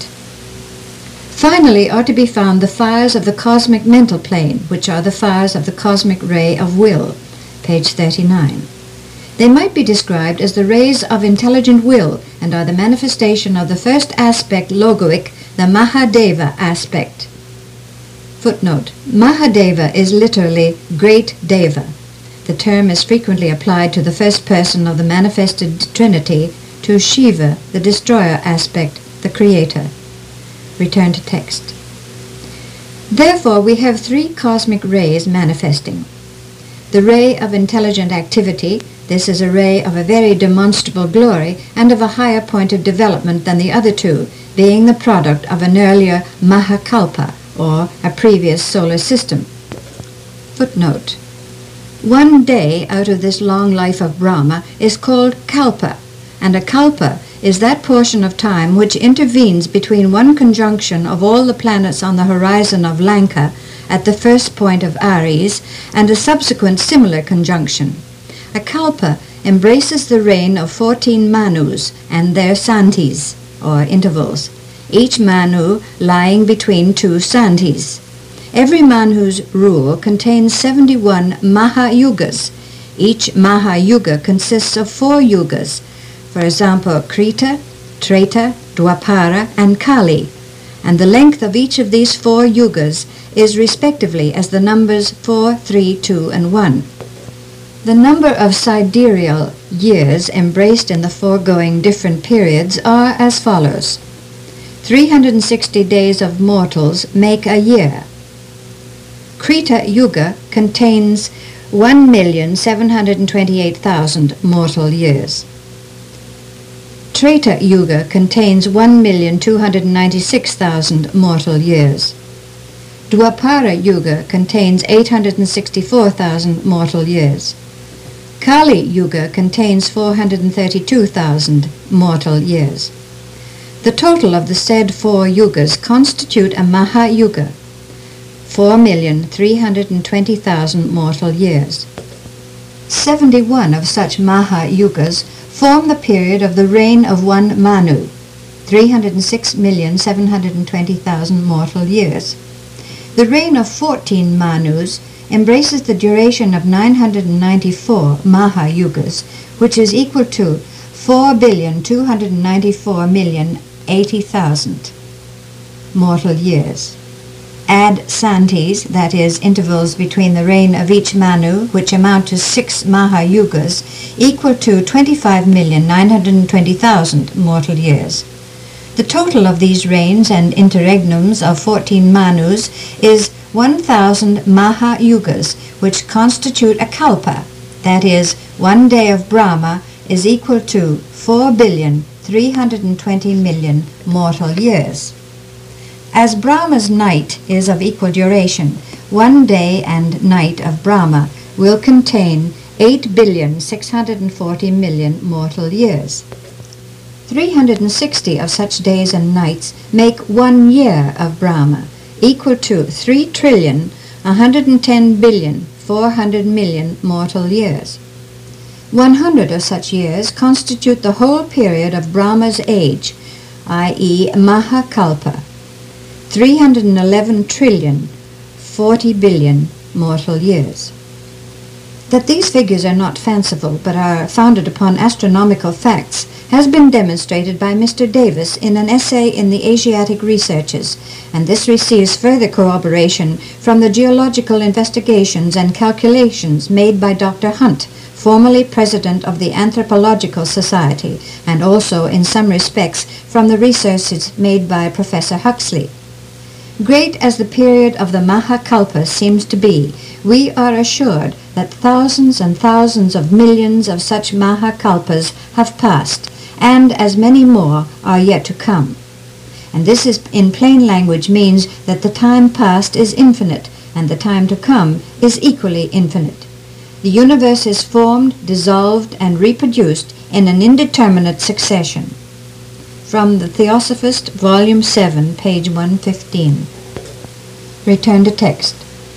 Speaker 3: Finally are to be found the fires of the cosmic mental plane, which are the fires of the cosmic ray of will, page 39. They might be described as the rays of intelligent will and are the manifestation of the first aspect logoic, the Mahadeva aspect. Footnote: Mahadeva is literally Great Deva. The term is frequently applied to the first person of the manifested Trinity, to Shiva, the destroyer aspect, the creator. Return to text. Therefore, we have three cosmic rays manifesting. The ray of intelligent activity, this is a ray of a very demonstrable glory and of a higher point of development than the other two, being the product of an earlier Mahakalpa, or a previous solar system. Footnote: one day out of this long life of Brahma is called Kalpa, and a Kalpa is that portion of time which intervenes between one conjunction of all the planets on the horizon of Lanka at the first point of Aries and a subsequent similar conjunction. A Kalpa embraces the reign of 14 Manus and their Santis, or intervals, each Manu lying between two Santis. Every Manu's rule contains 71 Mahayugas. Each Mahayuga consists of 4 yugas, for example, Krita, Treta, Dwapara, and Kali, and the length of each of these 4 yugas is respectively as the numbers 4, 3, 2, and 1. The number of sidereal years embraced in the foregoing different periods are as follows. 360 days of mortals make a year. Krita Yuga contains 1,728,000 mortal years. Treta Yuga contains 1,296,000 mortal years. Dwapara Yuga contains 864,000 mortal years. Kali Yuga contains 432,000 mortal years. The total of the said 4 yugas constitute a Mahayuga, 4,320,000 mortal years. 71 of such Mahayugas form the period of the reign of one Manu, 306,720,000 mortal years. The reign of 14 Manus embraces the duration of 994 Maha-yugas, which is equal to 4,294,080,000 mortal years. Add Santis, that is, intervals between the reign of each Manu, which amount to 6 Maha-yugas, equal to 25,920,000 mortal years. The total of these reigns and interregnums of 14 Manus is 1,000 Maha-yugas, which constitute a kalpa, that is, 1 day of Brahma is equal to 4,320,000,000 mortal years. As Brahma's night is of equal duration, 1 day and night of Brahma will contain 8,640,000,000 mortal years. 360 of such days and nights make 1 year of Brahma, equal to 3,110,400,000,000 mortal years. 100 of such years constitute the whole period of Brahma's age, i.e. Mahakalpa, 311,040,000,000,000 mortal years. That these figures are not fanciful but are founded upon astronomical facts has been demonstrated by Mr. Davis in an essay in the Asiatic Researches, and this receives further corroboration from the geological investigations and calculations made by Dr. Hunt, formerly president of the Anthropological Society, and also in some respects from the researches made by Professor Huxley. Great as the period of the Mahakalpa seems to be, we are assured that thousands and thousands of millions of such Mahakalpas have passed, and as many more are yet to come. And this is, in plain language, means that the time past is infinite, and the time to come is equally infinite. The universe is formed, dissolved, and reproduced in an indeterminate succession. From the Theosophist, Volume 7, page 115. Return to text.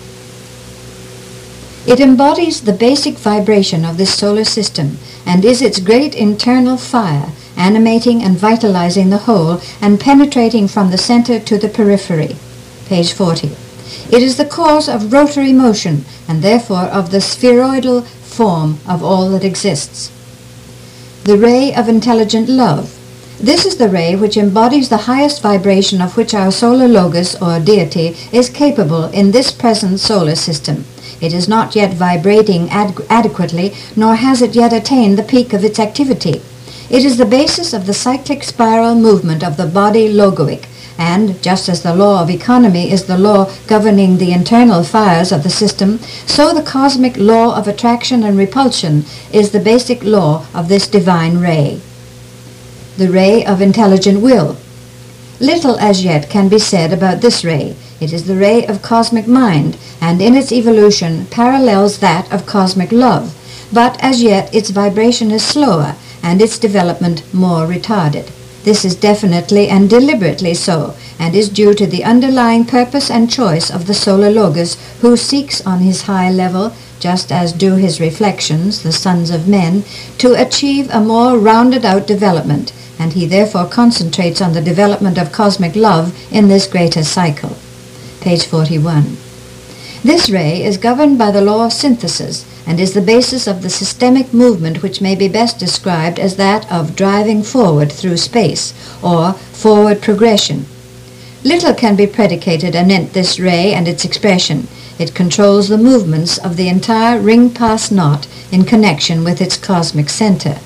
Speaker 3: It embodies the basic vibration of this solar system and is its great internal fire, animating and vitalizing the whole and penetrating from the center to the periphery. Page 40. It is the cause of rotary motion and therefore of the spheroidal form of all that exists. The ray of intelligent love. This is the ray which embodies the highest vibration of which our solar logos or deity is capable in this present solar system. It is not yet vibrating adequately, nor has it yet attained the peak of its activity. It is the basis of the cyclic spiral movement of the body logoic, and just as the law of economy is the law governing the internal fires of the system, so the cosmic law of attraction and repulsion is the basic law of this divine ray. The ray of intelligent will. Little as yet can be said about this ray. It is the ray of cosmic mind, and in its evolution parallels that of cosmic love, but as yet its vibration is slower and its development more retarded. This is definitely and deliberately so, and is due to the underlying purpose and choice of the solar logos, who seeks on his high level, just as do his reflections, the sons of men, to achieve a more rounded-out development, and he therefore concentrates on the development of cosmic love in this greater cycle. Page 41. This ray is governed by the law of synthesis, and is the basis of the systemic movement which may be best described as that of driving forward through space, or forward progression. Little can be predicated anent this ray and its expression. It controls the movements of the entire ring-pass knot in connection with its cosmic center.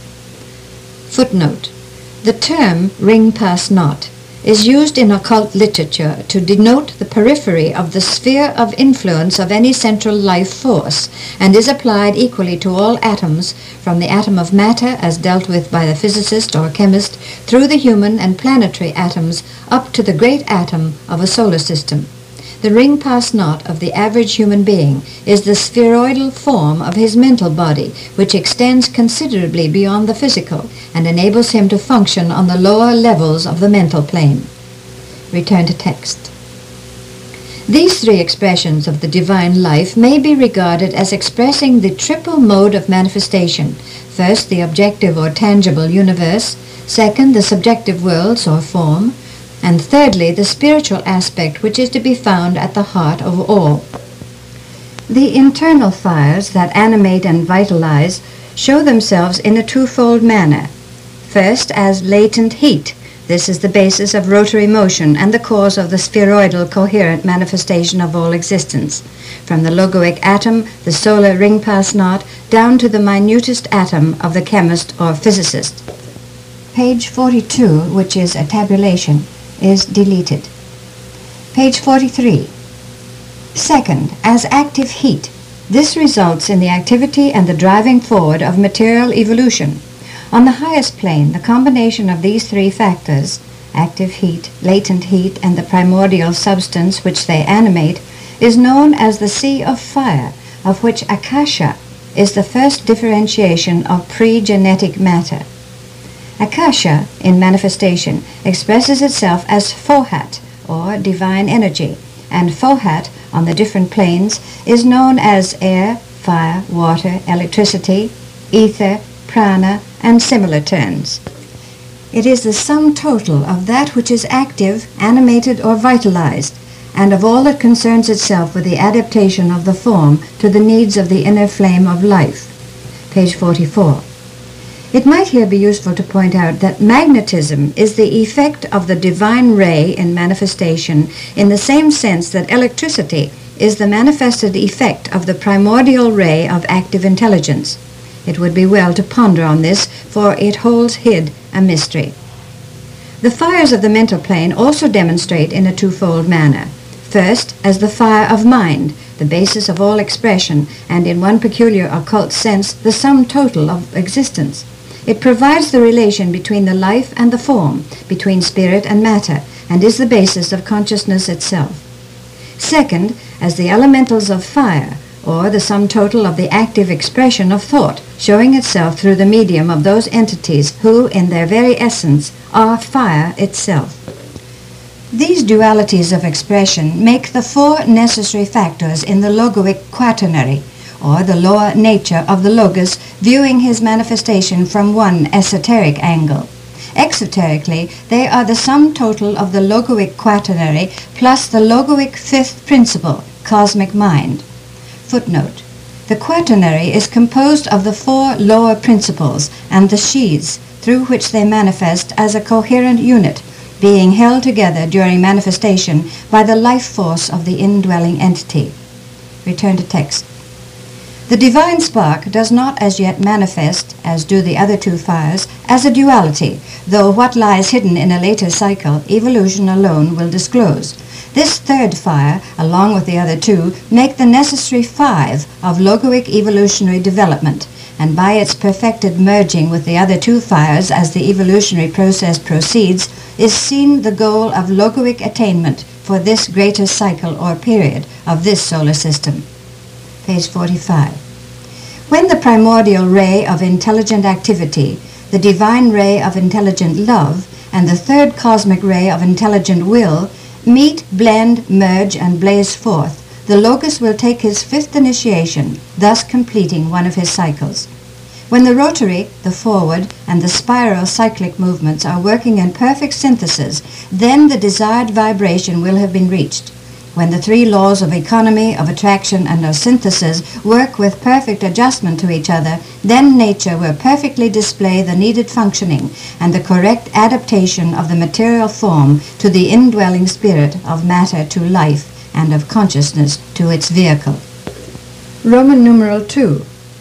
Speaker 3: Footnote. The term ring-pass knot is used in occult literature to denote the periphery of the sphere of influence of any central life force, and is applied equally to all atoms, from the atom of matter as dealt with by the physicist or chemist, through the human and planetary atoms, up to the great atom of a solar system. The ring-pass knot of the average human being is the spheroidal form of his mental body, which extends considerably beyond the physical and enables him to function on the lower levels of the mental plane. Return to text. These three expressions of the divine life may be regarded as expressing the triple mode of manifestation. First, the objective or tangible universe. Second, the subjective worlds or form. and thirdly, the spiritual aspect which is to be found at the heart of all. The internal fires that animate and vitalize show themselves in a twofold manner. First, as latent heat. This is the basis of rotary motion and the cause of the spheroidal coherent manifestation of all existence, from the logoic atom, the solar ring-pass knot, down to the minutest atom of the chemist or physicist. Page 42, which is a tabulation, is deleted. Page 43. Second, as active heat. This results in the activity and the driving forward of material evolution. On the highest plane, the combination of these three factors, active heat, latent heat, and the primordial substance which they animate, is known as the sea of fire, of which Akasha is the first differentiation of pre-genetic matter. Akasha, in manifestation, expresses itself as Fohat, or divine energy, and Fohat, on the different planes, is known as air, fire, water, electricity, ether, prana, and similar terms. It is the sum total of that which is active, animated, or vitalized, and of all that concerns itself with the adaptation of the form to the needs of the inner flame of life. Page 44. It might here be useful to point out that magnetism is the effect of the divine ray in manifestation in the same sense that electricity is the manifested effect of the primordial ray of active intelligence. It would be well to ponder on this, for it holds hid a mystery. The fires of the mental plane also demonstrate in a twofold manner. First, as the fire of mind, the basis of all expression, and in one peculiar occult sense, the sum total of existence. It provides the relation between the life and the form, between spirit and matter, and is the basis of consciousness itself. Second, as the elementals of fire, or the sum total of the active expression of thought, showing itself through the medium of those entities who, in their very essence, are fire itself. These dualities of expression make the four necessary factors in the logoic quaternary, or the lower nature of the logos, viewing his manifestation from one esoteric angle. Exoterically, they are the sum total of the logoic quaternary plus the logoic fifth principle, cosmic mind. Footnote. The quaternary is composed of the four lower principles and the sheaths through which they manifest as a coherent unit, being held together during manifestation by the life force of the indwelling entity. Return to text. The divine spark does not as yet manifest, as do the other two fires, as a duality, though what lies hidden in a later cycle, evolution alone will disclose. This third fire, along with the other two, make the necessary 5 of logoic evolutionary development, and by its perfected merging with the other two fires as the evolutionary process proceeds, is seen the goal of logoic attainment for this greater cycle or period of this solar system. Page 45. When the primordial ray of intelligent activity, the divine ray of intelligent love, and the third cosmic ray of intelligent will meet, blend, merge, and blaze forth, the logos will take his fifth initiation, thus completing one of his cycles. When the rotary, the forward, and the spiral cyclic movements are working in perfect synthesis, then the desired vibration will have been reached. When the three laws of economy, of attraction, and of synthesis work with perfect adjustment to each other, then nature will perfectly display the needed functioning and the correct adaptation of the material form to the indwelling spirit of matter to life and of consciousness to its vehicle. Roman numeral 2.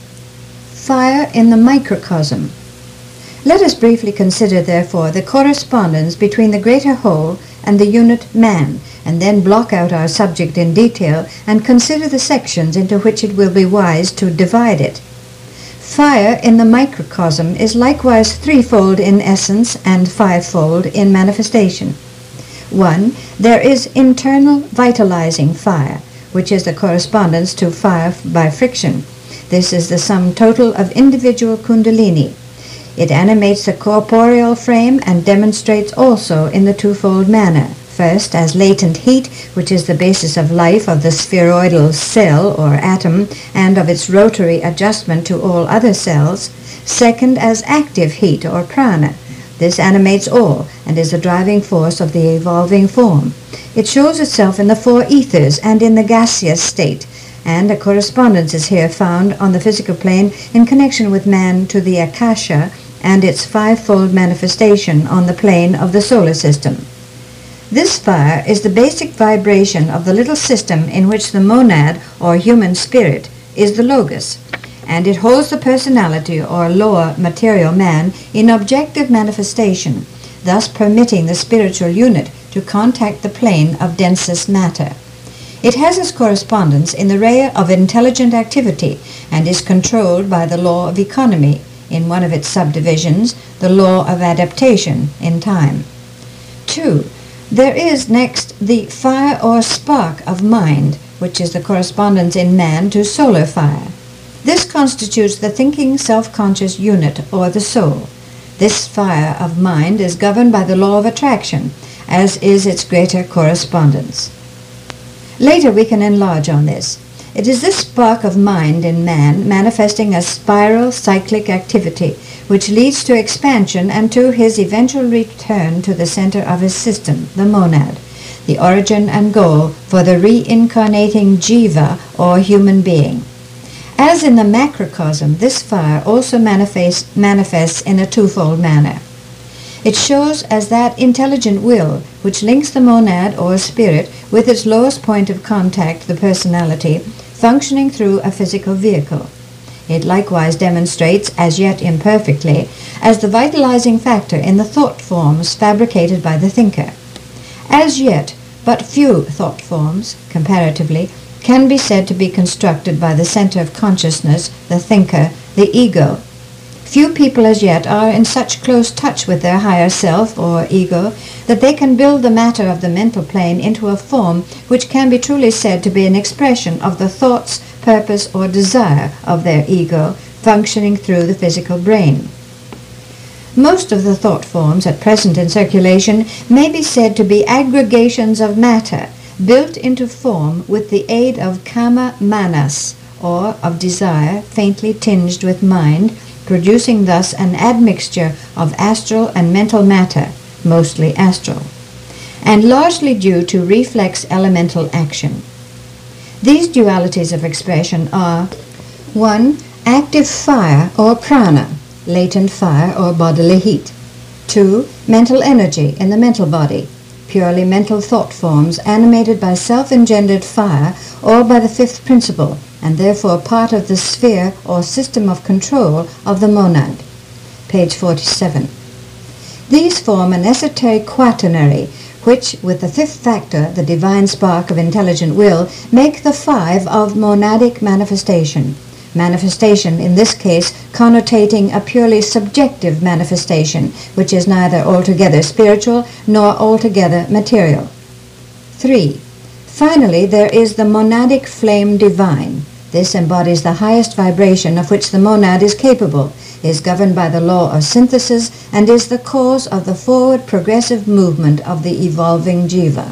Speaker 3: Fire in the microcosm. Let us briefly consider, therefore, the correspondence between the greater whole and the unit man, and then block out our subject in detail and consider the sections into which it will be wise to divide it. Fire in the microcosm is likewise threefold in essence and fivefold in manifestation. 1. There is internal vitalizing fire, which is the correspondence to fire by friction. This is the sum total of individual kundalini. It animates the corporeal frame and demonstrates also in the twofold manner. First, as latent heat, which is the basis of life of the spheroidal cell or atom and of its rotary adjustment to all other cells. Second, as active heat or prana, This animates all and is the driving force of the evolving form. It shows itself in the four ethers and in the gaseous state, and a correspondence is here found on the physical plane in connection with man to the akasha and its fivefold manifestation on the plane of the solar system. This fire is the basic vibration of the little system in which the monad or human spirit is the logos, and it holds the personality or lower material man in objective manifestation, thus permitting the spiritual unit to contact the plane of densest matter. It has its correspondence in the ray of intelligent activity and is controlled by the law of economy, in one of its subdivisions, the law of adaptation in time. 2. There is next the fire or spark of mind, which is the correspondence in man to solar fire. This constitutes the thinking self-conscious unit or the soul. This fire of mind is governed by the law of attraction, as is its greater correspondence. Later we can enlarge on this. It is this spark of mind in man manifesting as spiral cyclic activity which leads to expansion and to his eventual return to the center of his system, the monad, the origin and goal for the reincarnating jiva or human being. As in the macrocosm, this fire also manifests in a twofold manner. It shows as that intelligent will which links the monad or spirit with its lowest point of contact, the personality, functioning through a physical vehicle. It likewise demonstrates, as yet imperfectly, as the vitalizing factor in the thought forms fabricated by the thinker. As yet, but few thought forms, comparatively, can be said to be constructed by the center of consciousness, the thinker, the ego. Few people as yet are in such close touch with their higher self or ego that they can build the matter of the mental plane into a form which can be truly said to be an expression of the thoughts, purpose, or desire of their ego functioning through the physical brain. Most of the thought forms at present in circulation may be said to be aggregations of matter built into form with the aid of kama manas, or of desire faintly tinged with mind, producing thus an admixture of astral and mental matter, mostly astral, and largely due to reflex elemental action. These dualities of expression are 1. Active fire or prana, latent fire or bodily heat. 2. Mental energy in the mental body, purely mental thought forms animated by self-engendered fire or by the fifth principle, and therefore part of the sphere or system of control of the monad. Page 47. These form an esoteric quaternary, which, with the fifth factor, the divine spark of intelligent will, make the five of monadic manifestation. Manifestation, in this case, connotating a purely subjective manifestation, which is neither altogether spiritual nor altogether material. 3. Finally, there is the monadic flame divine. This embodies the highest vibration of which the monad is capable, is governed by the law of synthesis, and is the cause of the forward progressive movement of the evolving jiva.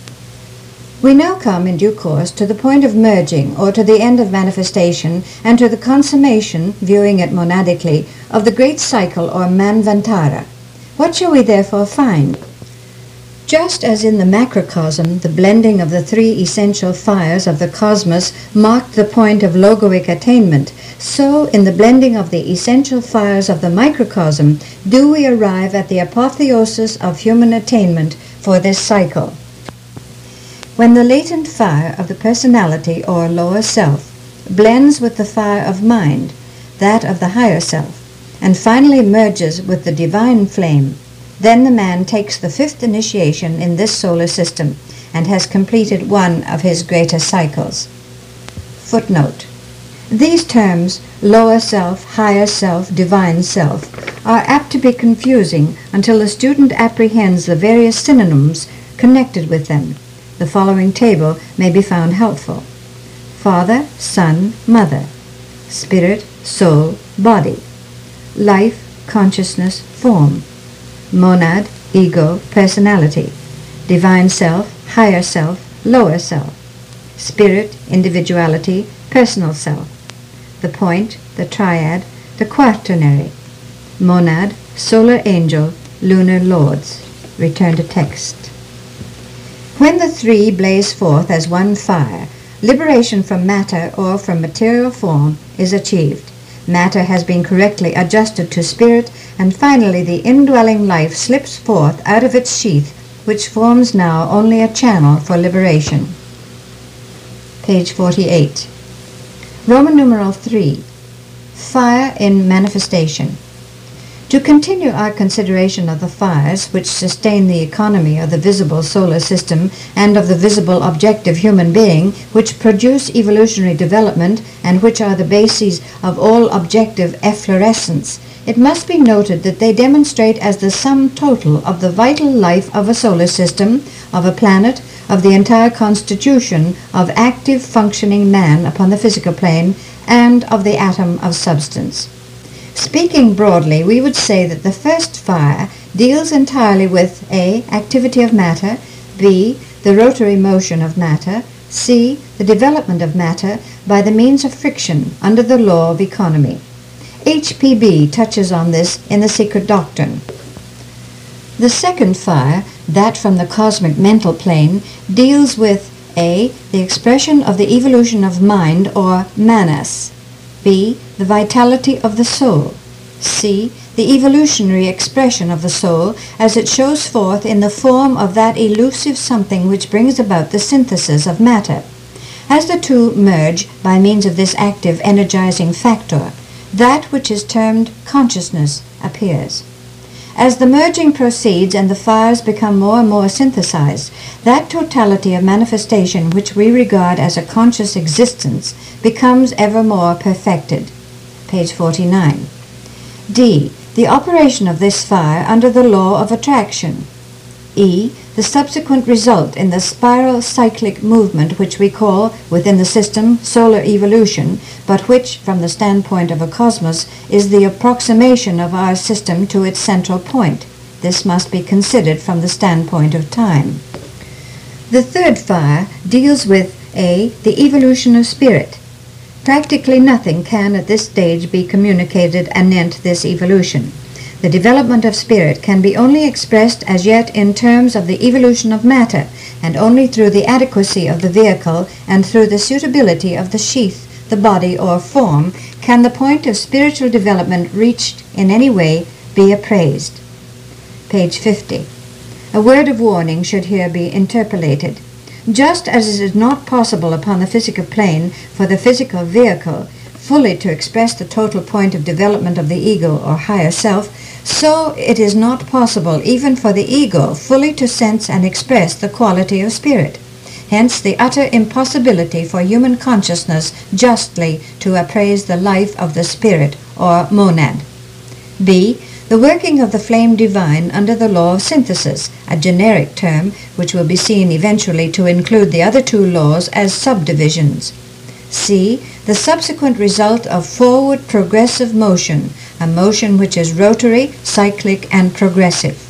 Speaker 3: We now come in due course to the point of merging, or to the end of manifestation, and to the consummation, viewing it monadically, of the great cycle or manvantara. What shall we therefore find? Just as in the macrocosm, the blending of the three essential fires of the cosmos marked the point of logoic attainment, so in the blending of the essential fires of the microcosm do we arrive at the apotheosis of human attainment for this cycle. When the latent fire of the personality or lower self blends with the fire of mind, that of the higher self, and finally merges with the divine flame, then the man takes the fifth initiation in this solar system and has completed one of his greater cycles. Footnote. These terms, lower self, higher self, divine self, are apt to be confusing until the student apprehends the various synonyms connected with them. The following table may be found helpful. Father, Son, Mother. Spirit, Soul, Body. Life, Consciousness, Form. Monad, ego, personality. Divine self, higher self, lower self. Spirit, individuality, personal self. The point, the triad, the quaternary. Monad, solar angel, lunar lords. Return to text. When the three blaze forth as one fire, liberation from matter or from material form is achieved. Matter has been correctly adjusted to spirit, and finally the indwelling life slips forth out of its sheath, which forms now only a channel for liberation. Page 48. Roman numeral 3. Fire in manifestation. To continue our consideration of the fires which sustain the economy of the visible solar system and of the visible objective human being, which produce evolutionary development and which are the bases of all objective efflorescence, it must be noted that they demonstrate as the sum total of the vital life of a solar system, of a planet, of the entire constitution of active functioning man upon the physical plane, and of the atom of substance. Speaking broadly, we would say that the first fire deals entirely with A. Activity of matter, B. The rotary motion of matter, C. The development of matter by the means of friction under the law of economy. HPB touches on this in the Secret Doctrine. The second fire, that from the cosmic mental plane, deals with A. The expression of the evolution of mind or manas, B. The vitality of the soul, C. The evolutionary expression of the soul as it shows forth in the form of that elusive something which brings about the synthesis of matter. As the two merge by means of this active energizing factor, that which is termed consciousness appears. As the merging proceeds and the fires become more and more synthesized, that totality of manifestation which we regard as a conscious existence becomes ever more perfected. Page 49. D. The operation of this fire under the law of attraction. E. The subsequent result in the spiral cyclic movement which we call, within the system, solar evolution, but which, from the standpoint of a cosmos, is the approximation of our system to its central point. This must be considered from the standpoint of time. The third fire deals with A. The evolution of spirit. Practically nothing can at this stage be communicated anent this evolution. The development of spirit can be only expressed as yet in terms of the evolution of matter, and only through the adequacy of the vehicle and through the suitability of the sheath, the body or form, can the point of spiritual development reached in any way be appraised. Page 50. A word of warning should here be interpolated. Just as it is not possible upon the physical plane for the physical vehicle fully to express the total point of development of the ego or higher self, so it is not possible even for the ego fully to sense and express the quality of spirit. Hence the utter impossibility for human consciousness justly to appraise the life of the spirit or monad. B. The working of the flame divine under the law of synthesis, a generic term which will be seen eventually to include the other two laws as subdivisions. C. The subsequent result of forward progressive motion, a motion which is rotary, cyclic, and progressive.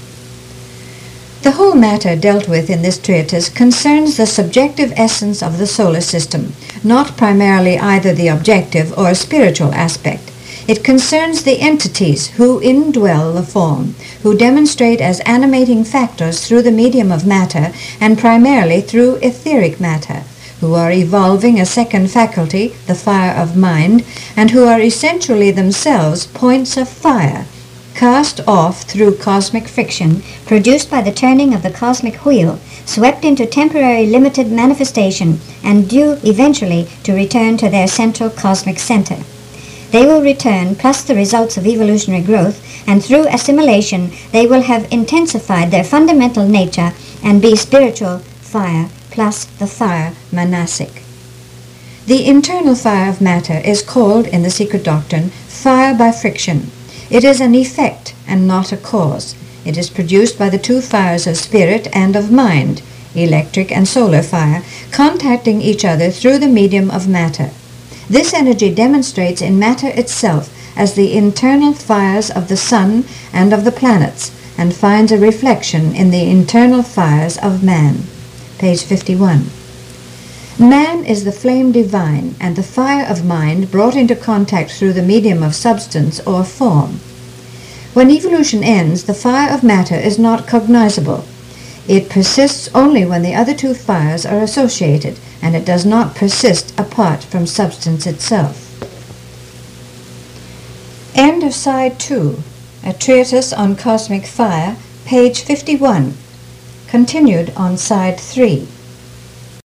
Speaker 3: The whole matter dealt with in this treatise concerns the subjective essence of the solar system, not primarily either the objective or spiritual aspect. It concerns the entities who indwell the form, who demonstrate as animating factors through the medium of matter and primarily through etheric matter, who are evolving a second faculty, the fire of mind, and who are essentially themselves points of fire, cast off through cosmic friction, produced by the turning of the cosmic wheel, swept into temporary limited manifestation, and due eventually to return to their central cosmic center. They will return, plus the results of evolutionary growth, and through assimilation they will have intensified their fundamental nature and be spiritual fire plus the fire manasic. The internal fire of matter is called in the Secret Doctrine fire by friction. It is an effect and not a cause. It is produced by the two fires of spirit and of mind, electric and solar fire, contacting each other through the medium of matter. This energy demonstrates in matter itself as the internal fires of the sun and of the planets, and finds a reflection in the internal fires of man. Page 51. Man is the flame divine and the fire of mind brought into contact through the medium of substance or form. When evolution ends, the fire of matter is not cognizable. It persists only when the other two fires are associated, and it does not persist apart from substance itself. End of Side 2, a treatise on cosmic fire, page 51. Continued on Side 3.